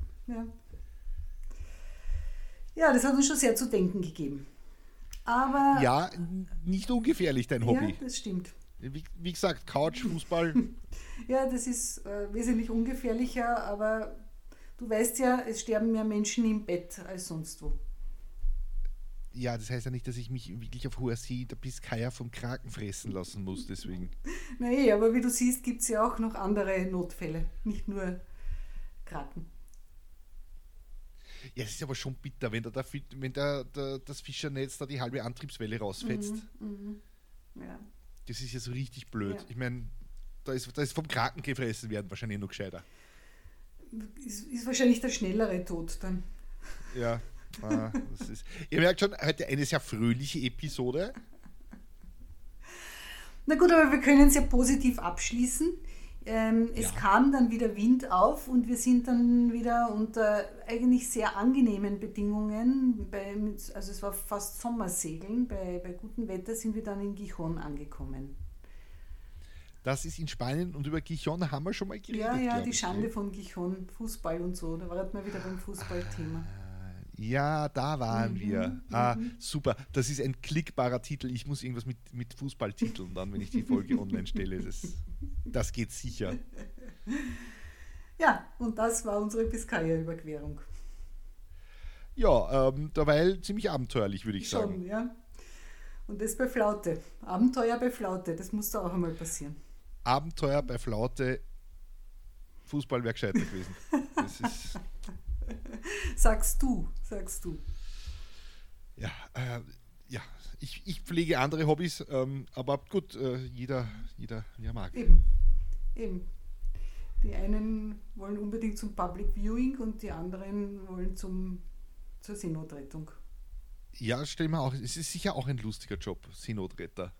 Ja, das hat uns schon sehr zu denken gegeben. Aber ja, nicht ungefährlich, dein Hobby. Ja, das stimmt. Wie gesagt, Couch, Fußball. Ja, das ist wesentlich ungefährlicher, aber du weißt ja, es sterben mehr Menschen im Bett als sonst wo. Ja, das heißt ja nicht, dass ich mich wirklich auf hoher See der Biskaya vom Kraken fressen lassen muss, deswegen. Nein, aber wie du siehst, gibt es ja auch noch andere Notfälle, nicht nur Kraken. Ja, es ist aber schon bitter, wenn das Fischernetz da die halbe Antriebswelle rausfetzt. Ja. Das ist ja so richtig blöd. Ja. Ich meine, da ist vom Kraken gefressen werden wahrscheinlich noch gescheiter. Ist wahrscheinlich der schnellere Tod dann. Ja, ihr merkt schon, heute eine sehr fröhliche Episode. Na gut, aber wir können es ja positiv abschließen. Es kam dann wieder Wind auf und wir sind dann wieder unter eigentlich sehr angenehmen Bedingungen, also es war fast Sommersegeln, bei gutem Wetter sind wir dann in Gijón angekommen. Das ist in Spanien und über Gijón haben wir schon mal geredet. Ja, die Schande von Gijón, Fußball und so, da waren wir wieder beim Fußballthema. Ja, da waren wir. Super, das ist ein klickbarer Titel. Ich muss irgendwas mit Fußball titeln, dann, wenn ich die Folge online stelle. Das geht sicher. Ja, und das war unsere Biskaya-Überquerung. Ja, derweil ziemlich abenteuerlich, würde ich sagen. Schon, ja. Und das bei Flaute. Abenteuer bei Flaute, das muss da auch einmal passieren. Abenteuer bei Flaute, Fußball wäre gescheiter gewesen. Das ist... Sagst du. Ja, ich pflege andere Hobbys, aber gut, jeder wie er mag. Eben. Die einen wollen unbedingt zum Public Viewing und die anderen wollen zur Seenotrettung. Ja, stell mir auch, es ist sicher auch ein lustiger Job, Seenotretter.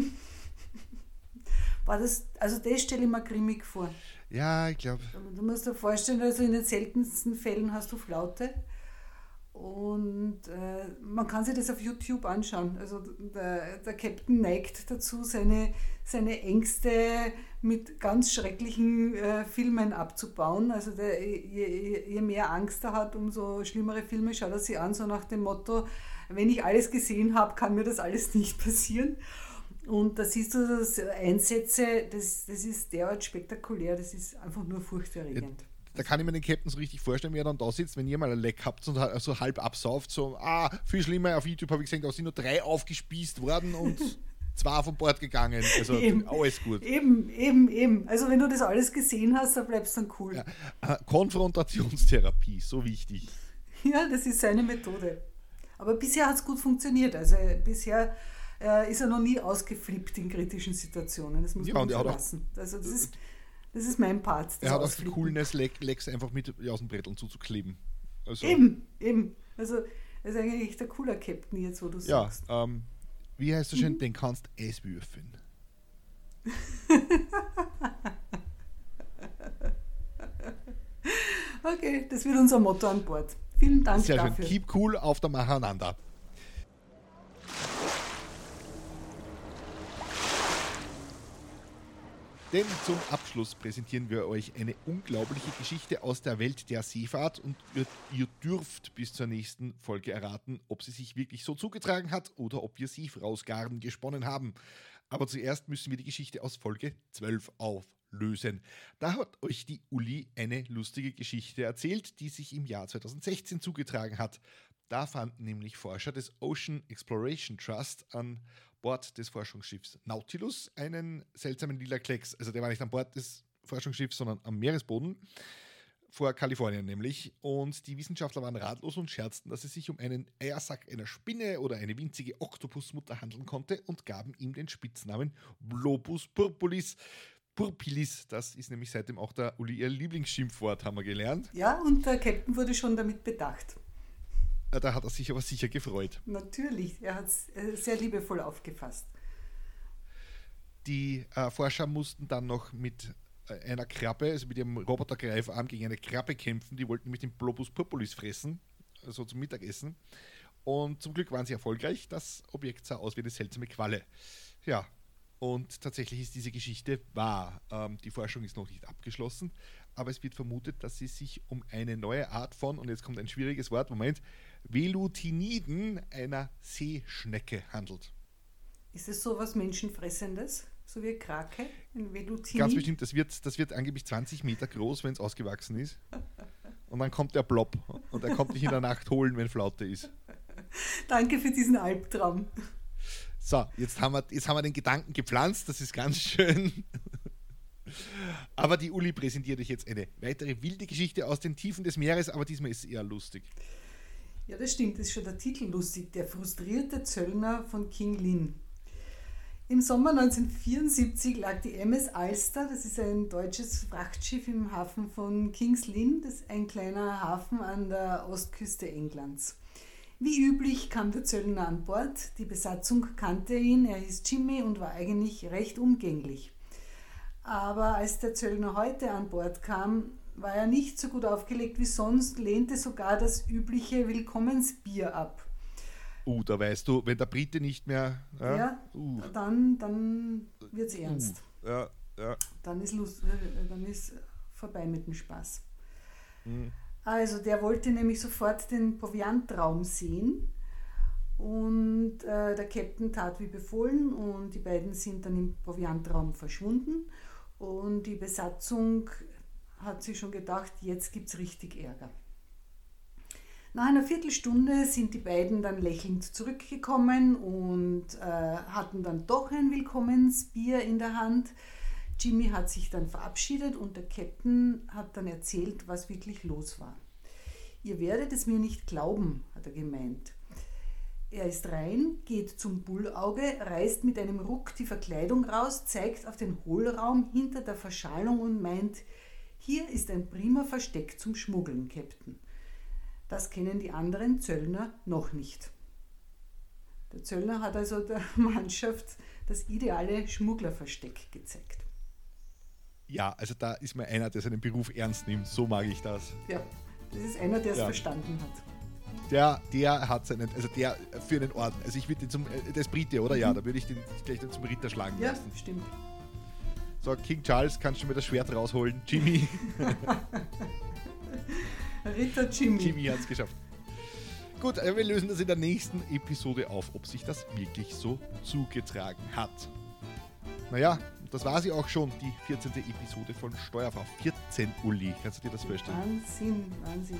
Das stelle ich mir grimmig vor. Ja, ich glaube. Du musst dir vorstellen, also in den seltensten Fällen hast du Flaute und man kann sich das auf YouTube anschauen. Also der Captain neigt dazu, seine Ängste mit ganz schrecklichen Filmen abzubauen. Also je mehr Angst er hat, umso schlimmere Filme schaut er sich an, so nach dem Motto, wenn ich alles gesehen habe, kann mir das alles nicht passieren. Und da siehst du, dass Einsätze, das ist derart spektakulär, das ist einfach nur furchterregend. Da kann ich mir den Captain so richtig vorstellen, wie er dann da sitzt, wenn ihr mal ein Leck habt und so halb absauft, so, viel schlimmer, auf YouTube habe ich gesehen, da sind nur 3 aufgespießt worden und 2 von Bord gegangen, also alles gut. Eben. Also wenn du das alles gesehen hast, dann bleibst du dann cool. Ja, Konfrontationstherapie, so wichtig. Ja, das ist seine Methode. Aber bisher hat es gut funktioniert, also bisher ist er noch nie ausgeflippt in kritischen Situationen. Das muss man verlassen. Also das ist mein Part. Er hat auch die Coolness, Lex einfach mit aus den Bretteln zuzukleben. Also, eben. Also er ist eigentlich der cooler Captain jetzt, wo du sagst. Wie heißt das schön? Den kannst Eis würfeln. Okay, das wird unser Motto an Bord. Vielen Dank Sehr dafür. Schön. Keep cool, auf der Macheinander. Denn zum Abschluss präsentieren wir euch eine unglaubliche Geschichte aus der Welt der Seefahrt und ihr dürft bis zur nächsten Folge erraten, ob sie sich wirklich so zugetragen hat oder ob wir Seefrausgarn gesponnen haben. Aber zuerst müssen wir die Geschichte aus Folge 12 auflösen. Da hat euch die Uli eine lustige Geschichte erzählt, die sich im Jahr 2016 zugetragen hat. Da fanden nämlich Forscher des Ocean Exploration Trust an Bord des Forschungsschiffs Nautilus einen seltsamen lila Klecks. Also der war nicht an Bord des Forschungsschiffs, sondern am Meeresboden, vor Kalifornien nämlich. Und die Wissenschaftler waren ratlos und scherzten, dass es sich um einen Eiersack einer Spinne oder eine winzige Oktopusmutter handeln konnte und gaben ihm den Spitznamen Globus purpuris. Purpilis, das ist nämlich seitdem auch der Uli ihr Lieblingsschimpfwort, haben wir gelernt. Ja, und der Captain wurde schon damit bedacht. Da hat er sich aber sicher gefreut. Natürlich, er hat es sehr liebevoll aufgefasst. Die Forscher mussten dann noch mit einer Krabbe, also mit ihrem Robotergreifarm gegen eine Krabbe kämpfen. Die wollten nämlich den Globus purpuris fressen, also zum Mittagessen. Und zum Glück waren sie erfolgreich. Das Objekt sah aus wie eine seltsame Qualle. Ja, und tatsächlich ist diese Geschichte wahr. Die Forschung ist noch nicht abgeschlossen, aber es wird vermutet, dass es sich um eine neue Art von, und jetzt kommt ein schwieriges Wort, Moment, Velutiniden, einer Seeschnecke handelt. Ist es so was Menschenfressendes? So wie eine Krake? Ein Velutinid? Ganz bestimmt, das wird angeblich 20 Meter groß, wenn es ausgewachsen ist. Und dann kommt der Blob und er kommt dich in der Nacht holen, wenn Flaute ist. Danke für diesen Albtraum. So, jetzt haben wir den Gedanken gepflanzt, das ist ganz schön. Aber die Uli präsentiert euch jetzt eine weitere wilde Geschichte aus den Tiefen des Meeres, aber diesmal ist es eher lustig. Ja, das stimmt, das ist schon der Titel lustig. Der frustrierte Zöllner von King Lin. Im Sommer 1974 lag die MS Alster, das ist ein deutsches Frachtschiff im Hafen von King's Lynn, das ist ein kleiner Hafen an der Ostküste Englands. Wie üblich kam der Zöllner an Bord, die Besatzung kannte ihn, er hieß Jimmy und war eigentlich recht umgänglich. Aber als der Zöllner heute an Bord kam, war er nicht so gut aufgelegt wie sonst, lehnte sogar das übliche Willkommensbier ab. Da weißt du, wenn der Brite nicht mehr... Dann wird es ernst. Ja. Dann ist vorbei mit dem Spaß. Also der wollte nämlich sofort den Proviantraum sehen und der Captain tat wie befohlen und die beiden sind dann im Proviantraum verschwunden und die Besatzung hat sich schon gedacht, jetzt gibt es richtig Ärger. Nach einer Viertelstunde sind die beiden dann lächelnd zurückgekommen und hatten dann doch ein Willkommensbier in der Hand. Jimmy hat sich dann verabschiedet und der Captain hat dann erzählt, was wirklich los war. Ihr werdet es mir nicht glauben, hat er gemeint. Er ist rein, geht zum Bullauge, reißt mit einem Ruck die Verkleidung raus, zeigt auf den Hohlraum hinter der Verschalung und meint, hier ist ein prima Versteck zum Schmuggeln, Captain. Das kennen die anderen Zöllner noch nicht. Der Zöllner hat also der Mannschaft das ideale Schmugglerversteck gezeigt. Ja, also da ist mal einer, der seinen Beruf ernst nimmt. So mag ich das. Ja, das ist einer, der es verstanden hat. Der hat seinen, also der für einen Orden. Also ich würde den der ist Brite, oder? Ja, da würde ich den gleich zum Ritter schlagen lassen. Ja, stimmt. So, King Charles, kannst du mir das Schwert rausholen? Jimmy. Ritter Jimmy. Jimmy hat es geschafft. Gut, wir lösen das in der nächsten Episode auf, ob sich das wirklich so zugetragen hat. Naja, das war sie auch schon, die 14. Episode von Steuerfrau. 14, Uli. Kannst du dir das vorstellen? Wahnsinn.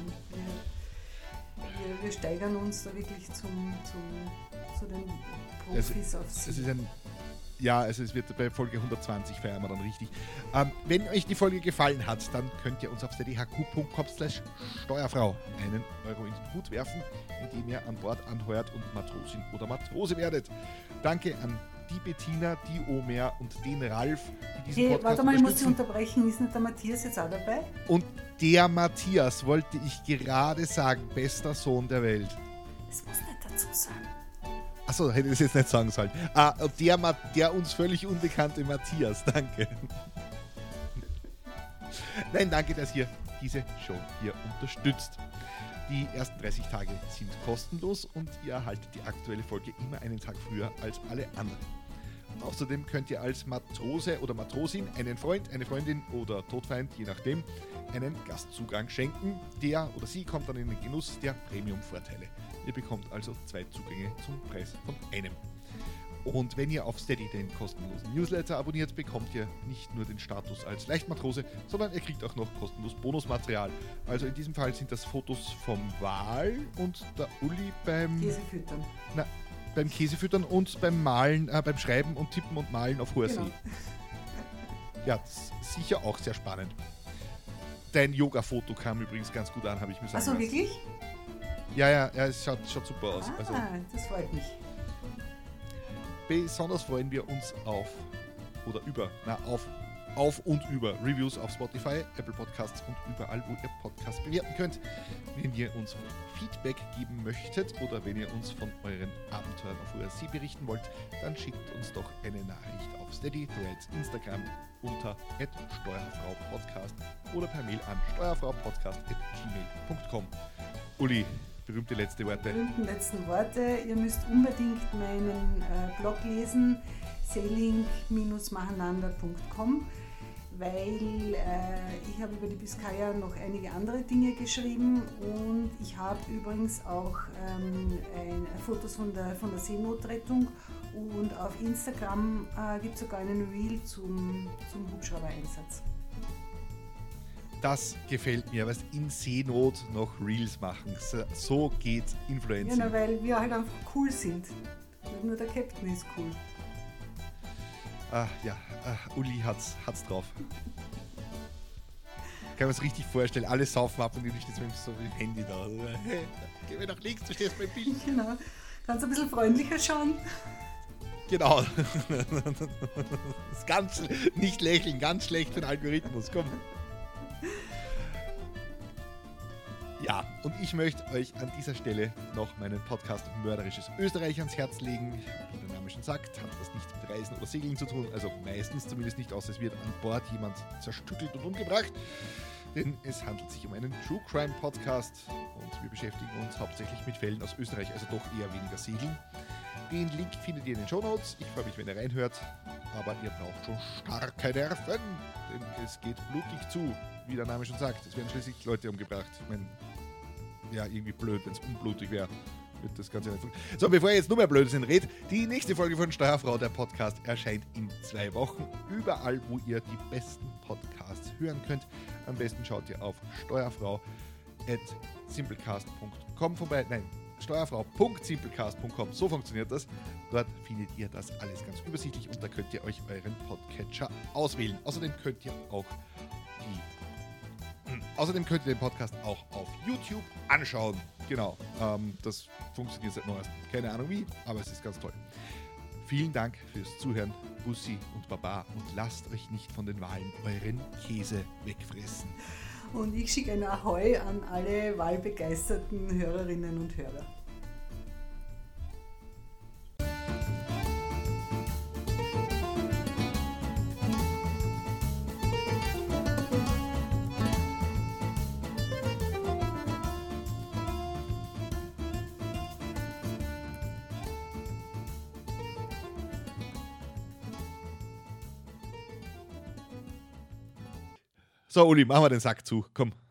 Wir steigern uns da wirklich zu den Profis auf Sie. Es wird bei Folge 120 feiern wir dann richtig. Wenn euch die Folge gefallen hat, dann könnt ihr uns auf steadyhq.com/Steuerfrau einen Euro in den Hut werfen, indem ihr an Bord anheuert und Matrosin oder Matrose werdet. Danke an die Bettina, die Omer und den Ralf, die diesen Podcast warte mal, ich muss dich unterbrechen. Ist nicht der Matthias jetzt auch dabei? Und der Matthias, wollte ich gerade sagen, bester Sohn der Welt. Das muss nicht dazu sagen. Achso, hätte ich das jetzt nicht sagen sollen. Der uns völlig unbekannte Matthias, danke. Nein, danke, dass ihr diese Show hier unterstützt. Die ersten 30 Tage sind kostenlos und ihr erhaltet die aktuelle Folge immer einen Tag früher als alle anderen. Außerdem könnt ihr als Matrose oder Matrosin einen Freund, eine Freundin oder Todfeind, je nachdem, einen Gastzugang schenken. Der oder sie kommt dann in den Genuss der Premium-Vorteile. Ihr bekommt also 2 Zugänge zum Preis von einem. Und wenn ihr auf Steady den kostenlosen Newsletter abonniert, bekommt ihr nicht nur den Status als Leichtmatrose, sondern ihr kriegt auch noch kostenlos Bonusmaterial. Also in diesem Fall sind das Fotos vom Wal und der Uli beim Käsefüttern und beim Malen, beim Schreiben und Tippen und Malen auf hoher See. Genau. Ja, das ist sicher auch sehr spannend. Dein Yoga-Foto kam übrigens ganz gut an, habe ich mir sagen Achso, lassen. wirklich? Ja, es schaut super aus. Also, Das freut mich. besonders freuen wir uns auf und über Reviews auf Spotify, Apple Podcasts und überall, wo ihr Podcasts bewerten könnt. Wenn ihr uns Feedback geben möchtet oder wenn ihr uns von euren Abenteuern auf hoher See berichten wollt, dann schickt uns doch eine Nachricht auf Steady, Threads, Instagram unter @steuerfraupodcast oder per Mail an steuerfraupodcast@gmail.com. Uli, berühmte letzte Worte. Letzten Worte. Ihr müsst unbedingt meinen Blog lesen, sailing-machanander.com, weil ich habe über die Biskaya noch einige andere Dinge geschrieben und ich habe übrigens auch Fotos von der Seenotrettung und auf Instagram gibt es sogar einen Reel zum Hubschrauber-Einsatz. Das gefällt mir, was in Seenot noch Reels machen. So geht's Influencing. Ja, weil wir halt einfach cool sind. Nicht nur der Captain ist cool. Uli hat's drauf. Kann man es richtig vorstellen, alle saufen ab und du stehst mit so dem Handy da. Hey, geh mir nach links, du stehst beim Bild. Genau. Kannst du ein bisschen freundlicher schauen? Genau. Das ist ganz nicht lächeln, ganz schlecht für den Algorithmus. Komm. Ja, und ich möchte euch an dieser Stelle noch meinen Podcast Mörderisches Österreich ans Herz legen. Wie der Name schon sagt, hat das nichts mit Reisen oder Segeln zu tun, also meistens zumindest nicht, außer es wird an Bord jemand zerstückelt und umgebracht. Denn es handelt sich um einen True Crime Podcast und wir beschäftigen uns hauptsächlich mit Fällen aus Österreich, also doch eher weniger Segeln. Den Link findet ihr in den Shownotes. Ich freue mich, wenn ihr reinhört, aber ihr braucht schon starke Nerven, denn es geht blutig zu, wie der Name schon sagt. Es werden schließlich Leute umgebracht. Ich meine, ja, irgendwie blöd, wenn es unblutig wäre, wird das Ganze nicht funktionieren. So, bevor ihr jetzt nur mehr Blödsinn redet, die nächste Folge von Steuerfrau, der Podcast, erscheint in 2 Wochen. Überall, wo ihr die besten Podcasts hören könnt. Am besten schaut ihr auf steuerfrau@simplecast.com vorbei. Nein, steuerfrau.simplecast.com, so funktioniert das. Dort findet ihr das alles ganz übersichtlich und da könnt ihr euch euren Podcatcher auswählen. Außerdem könnt ihr den Podcast auch auf YouTube anschauen. Genau, das funktioniert seit neuestem. Keine Ahnung wie, aber es ist ganz toll. Vielen Dank fürs Zuhören, Bussi und Baba, und lasst euch nicht von den Walen euren Käse wegfressen. Und ich schicke ein Ahoi an alle wahlbegeisterten Hörerinnen und Hörer. So, Uli, machen wir den Sack zu. Komm.